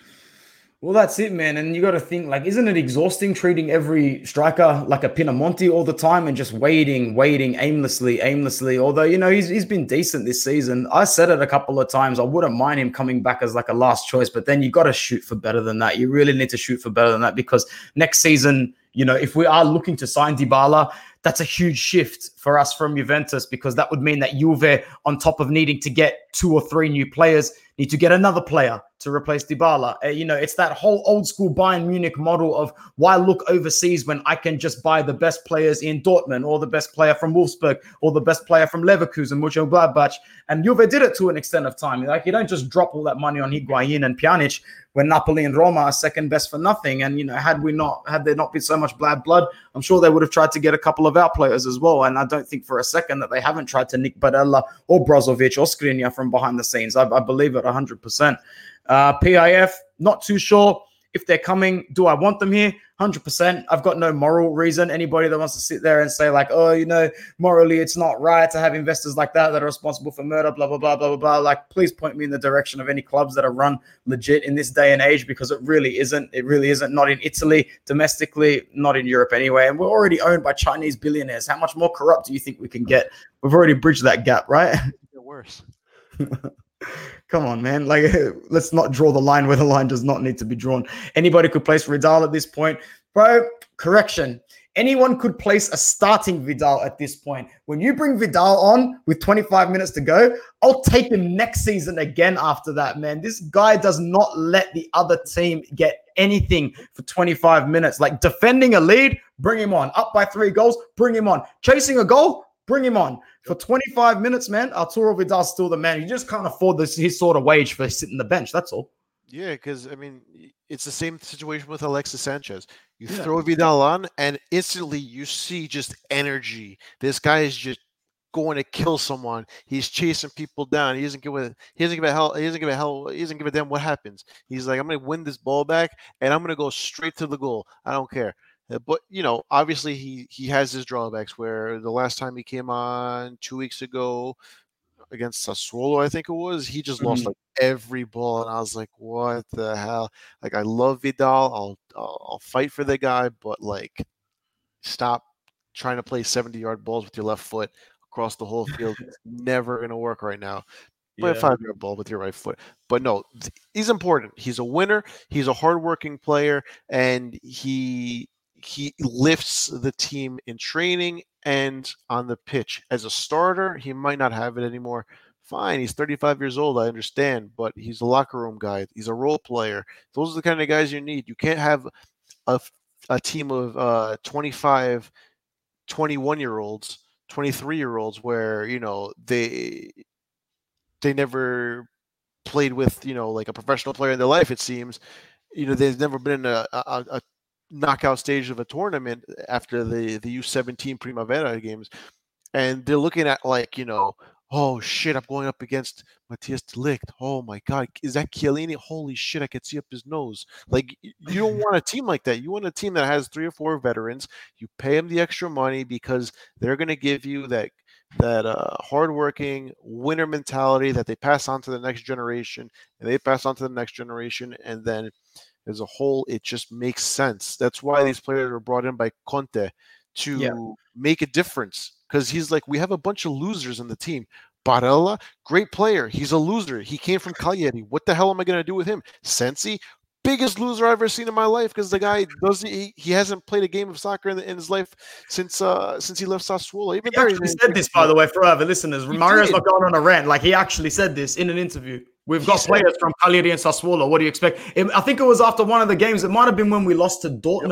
S1: Well, that's it, man. And you got to think, like, isn't it exhausting treating every striker like a Pinamonti all the time and just waiting, waiting aimlessly, aimlessly? Although, you know, he's, he's been decent this season. I said it a couple of times. I wouldn't mind him coming back as like a last choice, but then you got to shoot for better than that. You really need to shoot for better than that because next season, you know, if we are looking to sign Dybala, that's a huge shift for us from Juventus because that would mean that Juve, on top of needing to get two or three new players, need to get another player to replace Dybala. Uh, you know, it's that whole old school Bayern Munich model of why look overseas when I can just buy the best players in Dortmund or the best player from Wolfsburg or the best player from Leverkusen, Mönchengladbach. And Juve did it to an extent of time. Like, you don't just drop all that money on Higuain and Pjanic when Napoli and Roma are second best for nothing. And, you know, had we not, had there not been so much bad blood, I'm sure they would have tried to get a couple of our players as well. And I don't think for a second that they haven't tried to nick Barella or Brozovic or Skriniar from behind the scenes. I, I believe it one hundred percent. Uh, P I F, not too sure if they're coming. Do I want them here? one hundred percent. I've got no moral reason. Anybody that wants to sit there and say like, oh, you know, morally it's not right to have investors like that that are responsible for murder, blah, blah, blah, blah, blah, blah. Like, please point me in the direction of any clubs that are run legit in this day and age because it really isn't. It really isn't. Not in Italy, domestically, not in Europe anyway. And we're already owned by Chinese billionaires. How much more corrupt do you think we can get? We've already bridged that gap, right?
S2: Get worse.
S1: Come on, man. Like, let's not draw the line where the line does not need to be drawn. Anybody could place Vidal at this point. Bro, correction. Anyone could place a starting Vidal at this point. When you bring Vidal on with twenty-five minutes to go, I'll take him next season again after that, man. This guy does not let the other team get anything for twenty-five minutes. Like, defending a lead, bring him on. Up by three goals, bring him on. Chasing a goal, bring him on. For twenty-five minutes, man, Arturo Vidal's still the man. You just can't afford this his sort of wage for sitting the bench. That's all.
S2: Yeah, because, I mean, it's the same situation with Alexis Sanchez. You
S1: Yeah.
S2: throw Vidal on, and instantly you see just energy. This guy is just going to kill someone. He's chasing people down. He doesn't give a he doesn't give a hell. He doesn't give a hell. He doesn't give a damn what happens. He's like, I'm going to win this ball back, and I'm going to go straight to the goal. I don't care. But, you know, obviously he he has his drawbacks where the last time he came on two weeks ago against Sassuolo, I think it was, he just mm-hmm. lost like every ball. And I was like, what the hell? Like, I love Vidal. I'll, I'll, I'll fight for the guy, but like, stop trying to play seventy-yard balls with your left foot across the whole field. It's never going to work right now. Play yeah. a five-yard ball with your right foot. But no, he's important. He's a winner. He's a hardworking player, and he he lifts the team in training and on the pitch. As a starter, he might not have it anymore. Fine, he's thirty-five years old, I understand, but he's a locker room guy. He's a role player. Those are the kind of guys you need. You can't have a, a team of uh, twenty-five, twenty-one-year-olds, twenty-three-year-olds where, you know, they they never played with, you know, like a professional player in their life, it seems. You know, they've never been in a, a, a knockout stage of a tournament after the, the U seventeen Primavera games. And they're looking at like, you know, oh shit, I'm going up against Matthias de Ligt. Oh my God, is that Chiellini? Holy shit, I can see up his nose. Like, you don't want a team like that. You want a team that has three or four veterans. You pay them the extra money because they're going to give you that that uh, hardworking winner mentality that they pass on to the next generation, and they pass on to the next generation, and then as a whole, it just makes sense. That's why these players were brought in by Conte to yeah. make a difference. Because he's like, we have a bunch of losers in the team. Barella, great player. He's a loser. He came from Cagliari. What the hell am I going to do with him? Sensi, biggest loser I've ever seen in my life because the guy does he, he hasn't played a game of soccer in, the, in his life since uh, since he left Sassuolo. Even
S1: he actually he said this, by the way, for our listeners. He Mario's did. not going on a rant. Like, he actually said this in an interview. We've got players from Cagliari and Sassuolo. What do you expect? I think it was after one of the games. It might have been when we lost to Dortmund. Yep.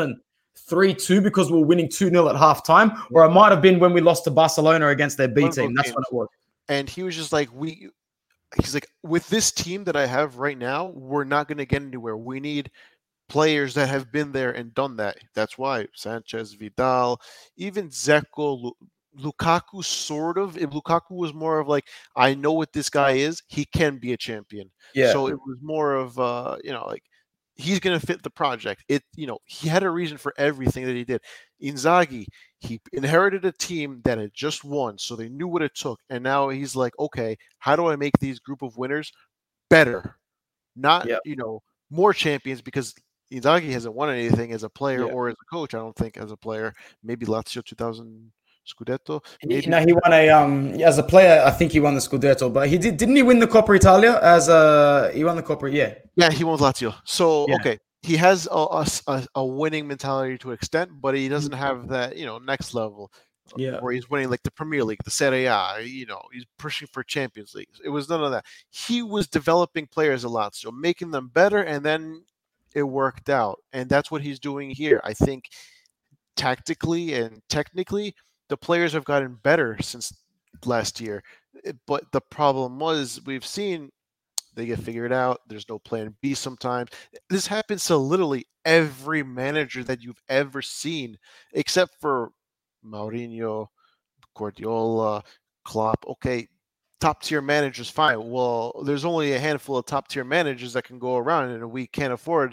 S1: three two because we were winning two nil at halftime, or it might have been when we lost to Barcelona against their B team. That's when it was.
S2: And he was just like, we, he's like, with this team that I have right now, we're not going to get anywhere. We need players that have been there and done that. That's why Sanchez, Vidal, even Dzeko, Lukaku, sort of. If Lukaku was more of like, I know what this guy is, he can be a champion.
S1: Yeah.
S2: So it was more of, uh, you know, like, he's going to fit the project. It, you know, he had a reason for everything that he did. Inzaghi, he inherited a team that had just won, so they knew what it took. And now he's like, okay, how do I make these group of winners better? Not,
S1: yeah.
S2: you know, more champions, because Inzaghi hasn't won anything as a player
S1: yeah.
S2: or as a coach. I don't think as a player. Maybe Lazio two thousand Scudetto. Maybe.
S1: No, he won a um as a player. I think he won the Scudetto, but he did didn't he win the Coppa Italia as a he won the Coppa? Yeah,
S2: yeah, he won with Lazio. So
S1: yeah.
S2: okay, he has a, a a winning mentality to an extent, but he doesn't have that, you know, next level.
S1: Yeah,
S2: where he's winning like the Premier League, the Serie A. You know, he's pushing for Champions League. It was none of that. He was developing players a lot, so making them better, and then it worked out. And that's what he's doing here. I think tactically and technically, the players have gotten better since last year. But the problem was, we've seen they get figured out. There's no plan B sometimes. This happens to literally every manager that you've ever seen, except for Mourinho, Guardiola, Klopp. Okay, top tier managers, fine. Well, there's only a handful of top tier managers that can go around, and we can't afford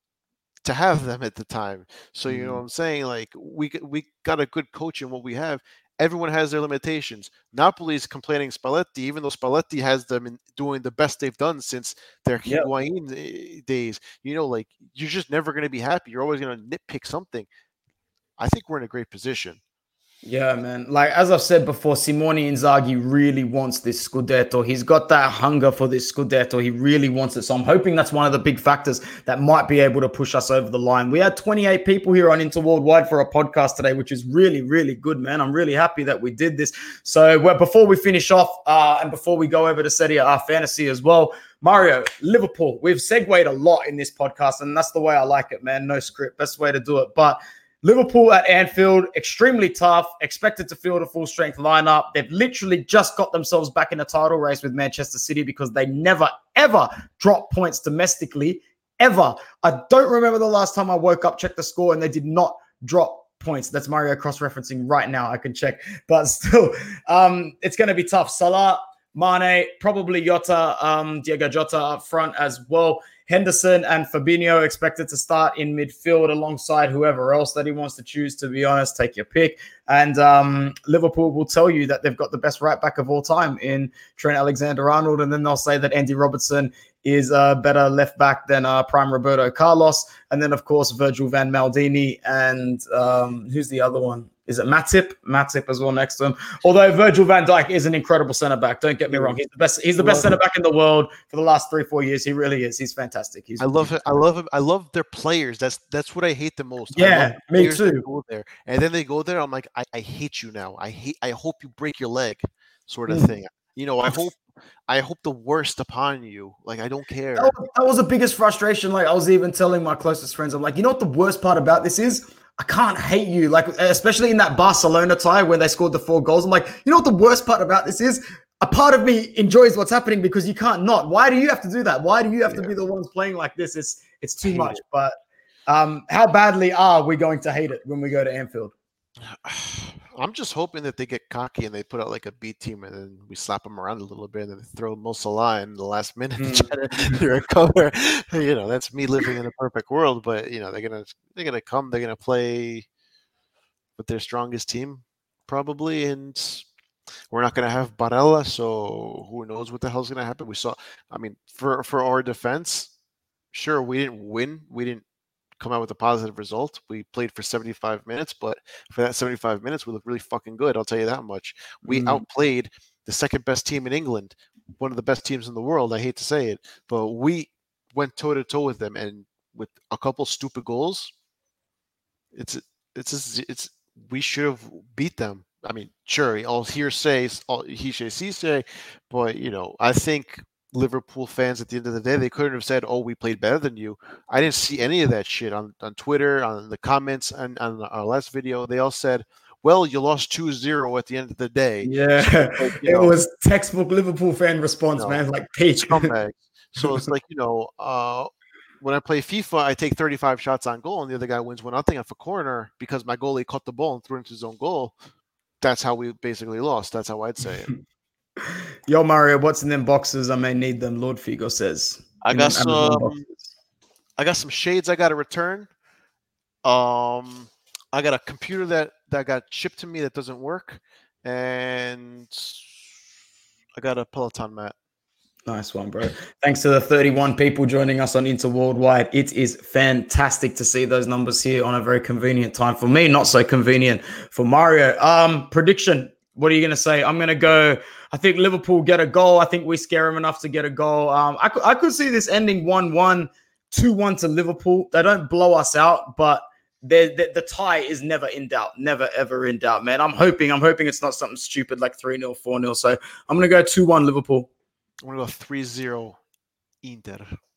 S2: to have them at the time. So you know what I'm saying? Like, we we got a good coach in what we have. Everyone has their limitations. Napoli's complaining Spalletti, even though Spalletti has them in doing the best they've done since their Higuain yep. days. You know, like, you're just never going to be happy. You're always going to nitpick something. I think we're in a great position.
S1: Yeah, man. Like, as I've said before, Simone Inzaghi really wants this Scudetto. He's got that hunger for this Scudetto. He really wants it. So I'm hoping that's one of the big factors that might be able to push us over the line. We had twenty-eight people here on Inter Worldwide for a podcast today, which is really, really good, man. I'm really happy that we did this. So well, before we finish off uh, and before we go over to Serie A Fantasy as well, Mario, Liverpool, we've segued a lot in this podcast, and that's the way I like it, man. No script. Best way to do it. But Liverpool at Anfield, extremely tough, expected to field a full-strength lineup. They've literally just got themselves back in the title race with Manchester City because they never, ever drop points domestically, ever. I don't remember the last time I woke up, checked the score, and they did not drop points. That's Mario cross-referencing right now. I can check. But still, um, it's going to be tough. Salah, Mane, probably Jota, um, Diego Jota up front as well. Henderson and Fabinho expected to start in midfield alongside whoever else that he wants to choose, to be honest. Take your pick. And um, Liverpool will tell you that they've got the best right back of all time in Trent Alexander-Arnold, and then they'll say that Andy Robertson is a better left back than uh, prime Roberto Carlos. And then, of course, Virgil van Maldini and um, who's the other one? Is it Matip? Matip as well next to him. Although Virgil van Dijk is an incredible centre-back. Don't get me wrong. He's the best He's the best centre-back in the world for the last three, four years. He really is. He's fantastic. He's
S2: I love it. I love him. I love their players. That's that's what I hate the most.
S1: Yeah, me too.
S2: Go there. And then they go there. I'm like, I, I hate you now. I hate I hope you break your leg, sort of
S1: Mm.
S2: thing. You know, I hope I hope the worst upon you. Like, I don't care.
S1: That was, that was the biggest frustration. Like, I was even telling my closest friends, I'm like, you know what the worst part about this is? I can't hate you. Like, especially in that Barcelona tie where they scored the four goals. I'm like, you know what the worst part about this is? A part of me enjoys what's happening because you can't not. Why do you have to do that? Why do you have
S2: Yeah.
S1: to be the ones playing like this? It's it's too
S2: hate
S1: much.
S2: it.
S1: But um, how badly are we going to hate it when we go to Anfield?
S2: I'm just hoping that they get cocky and they put out like a B team, and then we slap them around a little bit and then throw Mo Salah in the last minute
S1: Mm.
S2: to try to recover. You know, that's me living in a perfect world. But you know, they're gonna they're gonna come. They're gonna play with their strongest team probably, and we're not gonna have Barella. So who knows what the hell's gonna happen? We saw. I mean, for for our defense, sure, we didn't win. We didn't come out with a positive result. We played for seventy-five minutes, but for that seventy-five minutes, we looked really fucking good. I'll tell you that much. We
S1: Mm.
S2: outplayed the second best team in England, one of the best teams in the world. I hate to say it, but we went toe to toe with them, and with a couple stupid goals, it's it's it's we should have beat them. I mean, sure, all hearsay, all he say, she say, but you know, I think Liverpool fans at the end of the day. They couldn't have said, "Oh, we played better than you." I didn't see any of that shit on, on Twitter, on the comments, and on our last video. They all said, "Well, you lost two zero at the end of the day."
S1: Yeah,
S2: so, like,
S1: it
S2: know,
S1: was textbook Liverpool fan response,
S2: you know,
S1: man. Like peach.
S2: Scumbags. So it's like, you know, uh, when I play FIFA, I take thirty-five shots on goal, and the other guy wins one nothing off a corner because my goalie caught the ball and threw it into his own goal. That's how we basically lost. That's how I'd say it.
S1: Yo, Mario, what's in them boxes? I may need them. Lord Figo says.
S2: I
S1: In
S2: got
S1: them Amazon
S2: some.
S1: boxes.
S2: I got some shades I got to return. Um, I got a computer that that got shipped to me that doesn't work, and I got a Peloton mat.
S1: Nice one, bro. Thanks to the thirty-one people joining us on Inter Worldwide. It is fantastic to see those numbers here on a very convenient time for me, not so convenient for Mario. Um, prediction. What are you going to say? I'm going to go. I think Liverpool get a goal. I think we scare them enough to get a goal. Um, I, could, I could see this ending one one, two one to Liverpool. They don't blow us out, but the, the tie is never in doubt. Never, ever in doubt, man. I'm hoping. I'm hoping it's not something stupid like three nil, four nil. So I'm going to go two one Liverpool.
S2: I'm going to go three zero Inter.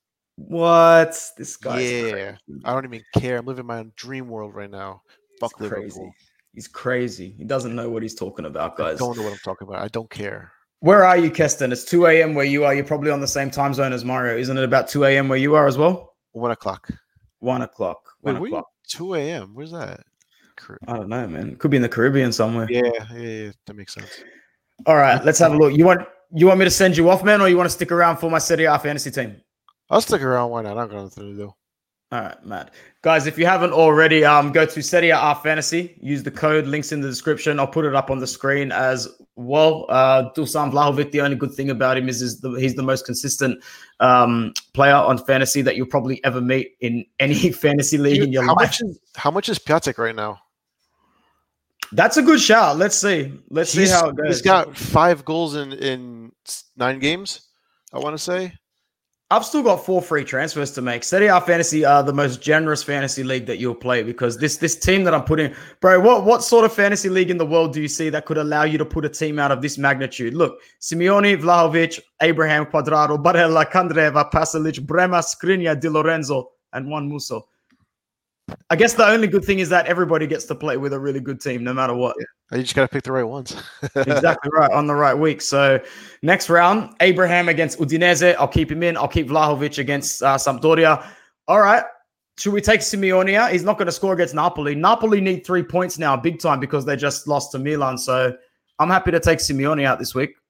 S1: What? This guy.
S2: Yeah. I don't even care. I'm living my own dream world right now. Fuck Liverpool.
S1: Crazy. He's crazy. He doesn't know what he's talking about, guys.
S2: I don't know what I'm talking about. I don't care.
S1: Where are you, Keston? It's two a.m. where you are. You're probably on the same time zone as Mario. Isn't it about two a.m. where you are as well?
S2: One o'clock.
S1: One o'clock. One
S2: Wait,
S1: o'clock.
S2: two a.m. Where's that?
S1: I don't know, man. Could be in the Caribbean somewhere.
S2: Yeah, yeah, yeah. That makes sense.
S1: All right, let's have a look. You want you want me to send you off, man, or you want to stick around for my Serie A fantasy team?
S2: I'll stick around. Why not? I don't got nothing to do.
S1: All right, Matt. Guys, if you haven't already, um, go to Serie A Fantasy. Use the code. Links in the description. I'll put it up on the screen as well. Uh, Dusan Vlahovic, the only good thing about him is, is the, he's the most consistent um, player on fantasy that you'll probably ever meet in any fantasy league
S2: Dude,
S1: in your
S2: how
S1: life.
S2: Much is, how much is Piatek right now?
S1: That's a good shout. Let's see. Let's
S2: he's,
S1: see how it goes.
S2: He's got five goals in, in nine games, I want to say.
S1: I've still got four free transfers to make. Serie A Fantasy are the most generous fantasy league that you'll play because this this team that I'm putting, bro, what, what sort of fantasy league in the world do you see that could allow you to put a team out of this magnitude? Look, Simeone, Vlahovic, Abraham, Quadrado, Barella, Kandreva, Pasalic, Brema, Skriniar, Di Lorenzo, and Juan Musso. I guess the only good thing is that everybody gets to play with a really good team no matter what.
S2: Yeah. You just got to pick the right ones.
S1: Exactly right, on the right week. So next round, Abraham against Udinese. I'll keep him in. I'll keep Vlahovic against uh, Sampdoria. All right. Should we take Simeone out? He's not going to score against Napoli. Napoli need three points now, big time, because they just lost to Milan. So I'm happy to take Simeone out this week.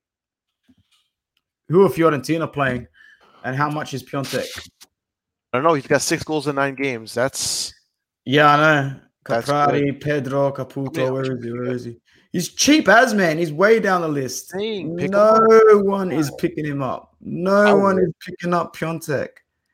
S1: Who are Fiorentina playing? And how much is Piontek?
S2: I don't know. He's got six goals in nine games. That's...
S1: Yeah, I know. Caprari, Pedro, Caputo, I mean, where is he? Where is he? He's cheap as, man. He's way down the list.
S2: Dang,
S1: no one is picking him up. No oh, one is picking up Piontek.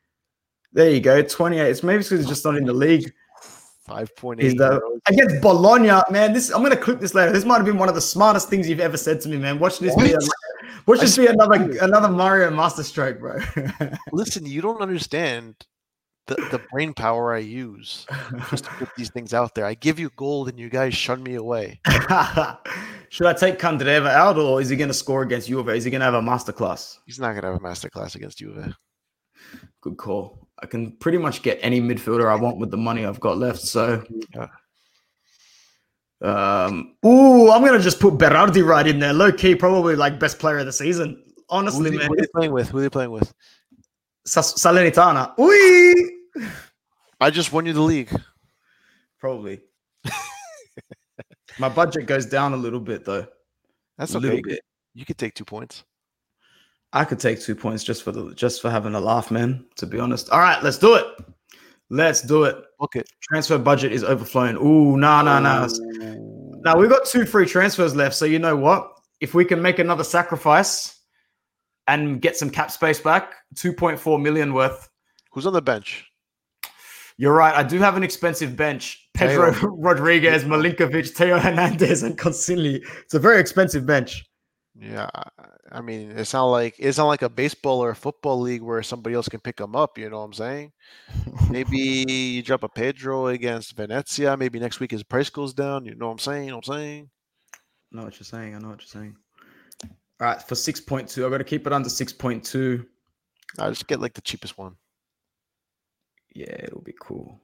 S1: There you go, twenty-eight. It's maybe because he's just not in the league.
S2: five point eight.
S1: Against Bologna, man. This I'm going to clip this later. This might have been one of the smartest things you've ever said to me, man. Watch this what? be a, watch this be another another Mario masterstroke, bro.
S2: Listen, you don't understand the, the brain power I use just to put these things out there. I give you gold and you guys shun me away.
S1: Should I take Kandreva out or is he going to score against Juve? Is he going to have a masterclass?
S2: He's not going to have a masterclass against Juve.
S1: Good call. I can pretty much get any midfielder I want with the money I've got left. So,
S2: yeah.
S1: um, ooh, I'm going to just put Berardi right in there. Low key, probably like best player of the season. Honestly,
S2: who
S1: man.
S2: Who are they playing with? Who are they playing with?
S1: Salernitana. Ooh.
S2: I just won you the league.
S1: Probably. My budget goes down a little bit, though.
S2: That's okay. You could, you could take two points.
S1: I could take two points just for the just for having a laugh, man. To be honest. All right, let's do it. Let's do it.
S2: Okay.
S1: Transfer budget is overflowing. Ooh, nah, nah, nah. Now we've got two free transfers left. So you know what? If we can make another sacrifice and get some cap space back, two point four million worth.
S2: Who's on the bench?
S1: You're right. I do have an expensive bench. Pedro Teo. Rodriguez, Milinkovic, Teo Hernandez, and Consigli. It's a very expensive bench.
S2: Yeah, I mean, it's not like it's not like a baseball or a football league where somebody else can pick them up. You know what I'm saying? Maybe you drop a Pedro against Venezia. Maybe next week his price goes down. You know what I'm saying? You know what I'm saying?
S1: I know what you're saying. I know what you're saying. All right, for six point two, I've got to keep it under six point two.
S2: I'll just get like the cheapest one.
S1: Yeah, it'll be cool.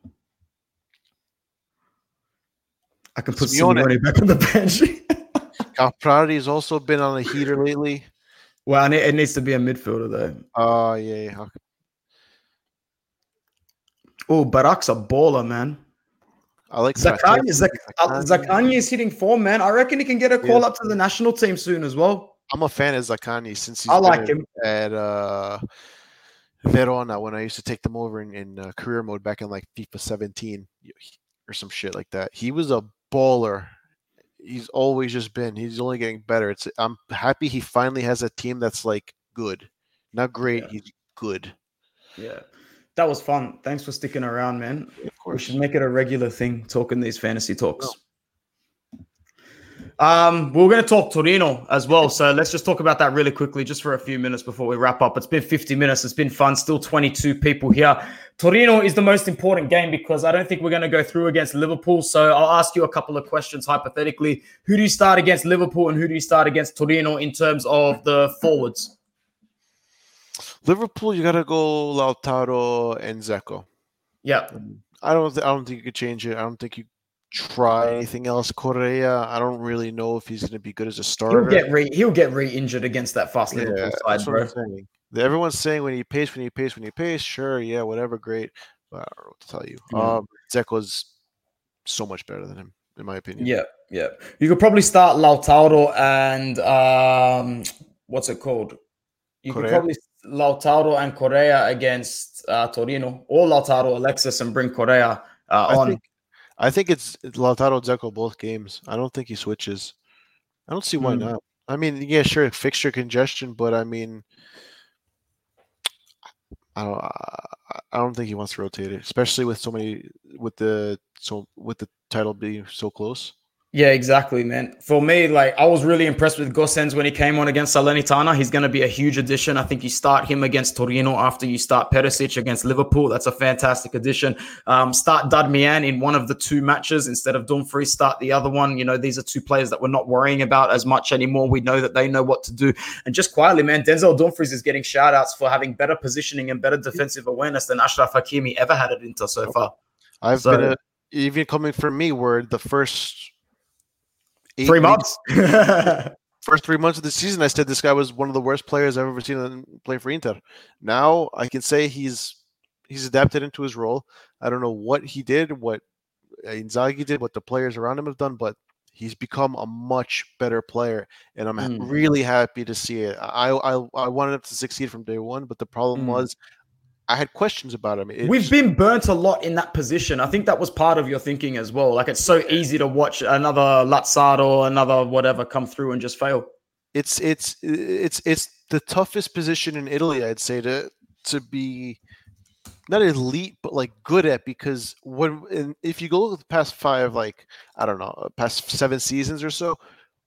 S1: I can put
S2: Simeone.
S1: Simeone back on the bench.
S2: Caprari has also been on a heater lately.
S1: Well, it needs to be a midfielder, though.
S2: Oh, uh, yeah. yeah. Okay.
S1: Oh, Barak's a baller, man.
S2: I like
S1: Zaccagni. Zaccagni is hitting form, man. I reckon he can get a call yeah. up to the national team soon as well.
S2: I'm a fan of Zaccagni since he's
S1: I like him
S2: at uh, Verona when I used to take them over in, in uh, career mode back in like FIFA seventeen or some shit like that. He was a baller. He's always just been. He's only getting better. It's. I'm happy he finally has a team that's like good, not great. Yeah. He's good.
S1: Yeah, that was fun. Thanks for sticking around, man.
S2: Of course,
S1: we should make it a regular thing talking these fantasy talks. No. Um, we're going to talk Torino as well. So let's just talk about that really quickly, just for a few minutes before we wrap up. It's been fifty minutes. It's been fun. Still twenty-two people here. Torino is the most important game because I don't think we're going to go through against Liverpool. So I'll ask you a couple of questions hypothetically. Who do you start against Liverpool and who do you start against Torino in terms of the forwards?
S2: Liverpool, you got to go Lautaro and Dzeko.
S1: Yeah.
S2: I don't th- I don't think you could change it. I don't think you try anything else. Correa, I don't really know if he's going to be good as a starter.
S1: He'll get re he'll get re-injured against that fast yeah, Liverpool side, bro.
S2: Saying. Everyone's saying when he pace, when he pace, when he pace, sure, yeah, whatever, great. But I don't know what to tell you. Mm. Um, Dzeko's so much better than him, in my opinion.
S1: Yeah, yeah. You could probably start Lautaro and um, what's it called? You Correa? could probably Lautaro and Correa against uh, Torino, or Lautaro, Alexis, and bring Correa uh,
S2: I
S1: on.
S2: Think, I think it's Lautaro, Dzeko both games. I don't think he switches. I don't see why mm. not. I mean, yeah, sure, fixture congestion, but I mean, I don't. I don't think he wants to rotate it, especially with so many with the so with the title being so close.
S1: Yeah, exactly, man. For me, like, I was really impressed with Gosens when he came on against Salernitana. He's going to be a huge addition. I think you start him against Torino after you start Perisic against Liverpool. That's a fantastic addition. Um, start Darmian in one of the two matches instead of Dumfries. Start the other one. You know, these are two players that we're not worrying about as much anymore. We know that they know what to do. And just quietly, man, Denzel Dumfries is getting shout-outs for having better positioning and better defensive awareness than Ashraf Hakimi ever had at Inter so far.
S2: I've so, been, a, even coming from me, where the first...
S1: Eight three months.
S2: First three months of the season, I said this guy was one of the worst players I've ever seen play for Inter. Now I can say he's he's adapted into his role. I don't know what he did, what Inzaghi did, what the players around him have done, but he's become a much better player, and I'm mm. really happy to see it. I, I I wanted him to succeed from day one, but the problem mm. was I had questions about him.
S1: It We've just, been burnt a lot in that position. I think that was part of your thinking as well. Like, it's so easy to watch another Lazzaro, another whatever come through and just fail.
S2: It's it's it's it's the toughest position in Italy, I'd say, to to be not elite, but like good at, because when if you go look at the past five, like I don't know, past seven seasons or so,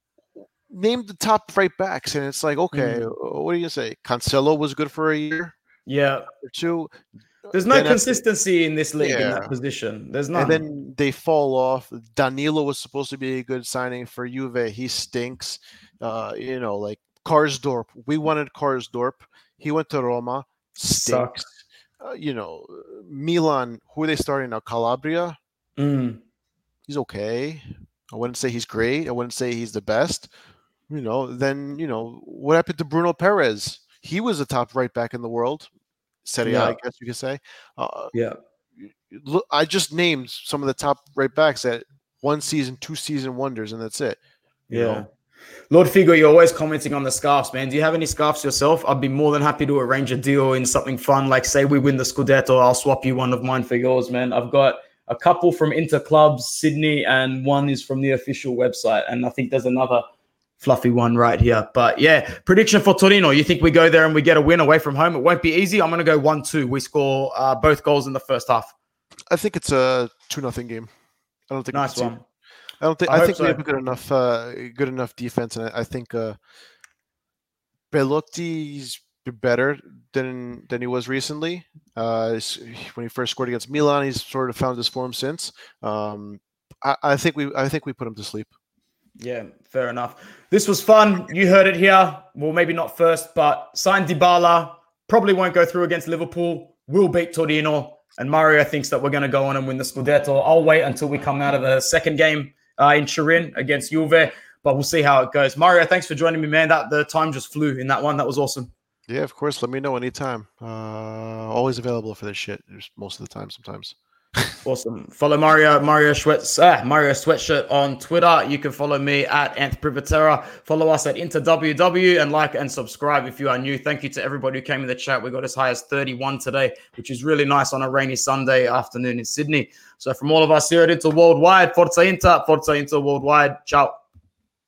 S2: name the top right backs, and it's like, okay, mm. what do you say? Cancelo was good for a year.
S1: Yeah.
S2: Or two.
S1: There's no consistency in this league yeah. in that position. There's none.
S2: And then they fall off. Danilo was supposed to be a good signing for Juve. He stinks. Uh, you know, like Karsdorp. We wanted Karsdorp. He went to Roma. Stinks. Uh, you know, Milan. Who are they starting now? Calabria.
S1: Mm.
S2: He's okay. I wouldn't say he's great. I wouldn't say he's the best. You know, then, you know, what happened to Bruno Perez? He was a top right back in the world. Serie A, yeah. I guess you could say. Uh,
S1: yeah.
S2: Look, I just named some of the top right backs at one season, two season wonders, and that's it.
S1: Yeah. Know? Lord Figo, you're always commenting on the scarves, man. Do you have any scarves yourself? I'd be more than happy to arrange a deal in something fun. Like, say we win the Scudetto, I'll swap you one of mine for yours, man. I've got a couple from Inter Clubs, Sydney, and one is from the official website. And I think there's another fluffy one right here. But yeah, prediction for Torino. You think we go there and we get a win away from home? It won't be easy. I'm going to go one two. We score uh, both goals in the first half.
S2: I think it's a two nothing game. I don't think
S1: nice
S2: it's
S1: one.
S2: I don't think I, I think so. We have a good enough uh, good enough defense, and I, I think uh, Belotti's better than than he was recently. Uh, when he first scored against Milan, he's sort of found his form since. Um, I, I think we I think we put him to sleep.
S1: Yeah, fair enough. This was fun. You heard it here. Well, maybe not first, but sign Dybala. Probably won't go through against Liverpool. Will beat Torino. And Mario thinks that we're going to go on and win the Scudetto. I'll wait until we come out of the second game uh, in Turin against Juve, but we'll see how it goes. Mario, thanks for joining me, man. That the time just flew in that one. That was awesome.
S2: Yeah, of course. Let me know anytime. Uh, always available for this shit. Most of the time, sometimes.
S1: Awesome. Follow Mario Mario Sweats ah, Mario Sweatshirt on Twitter. You can follow me at Ant Privatera. Follow us at Inter W W and like and subscribe if you are new. Thank you to everybody who came in the chat. We got as high as thirty-one today, which is really nice on a rainy Sunday afternoon in Sydney. So from all of us here at Inter Worldwide, Forza Inter, Forza Inter Worldwide. Ciao.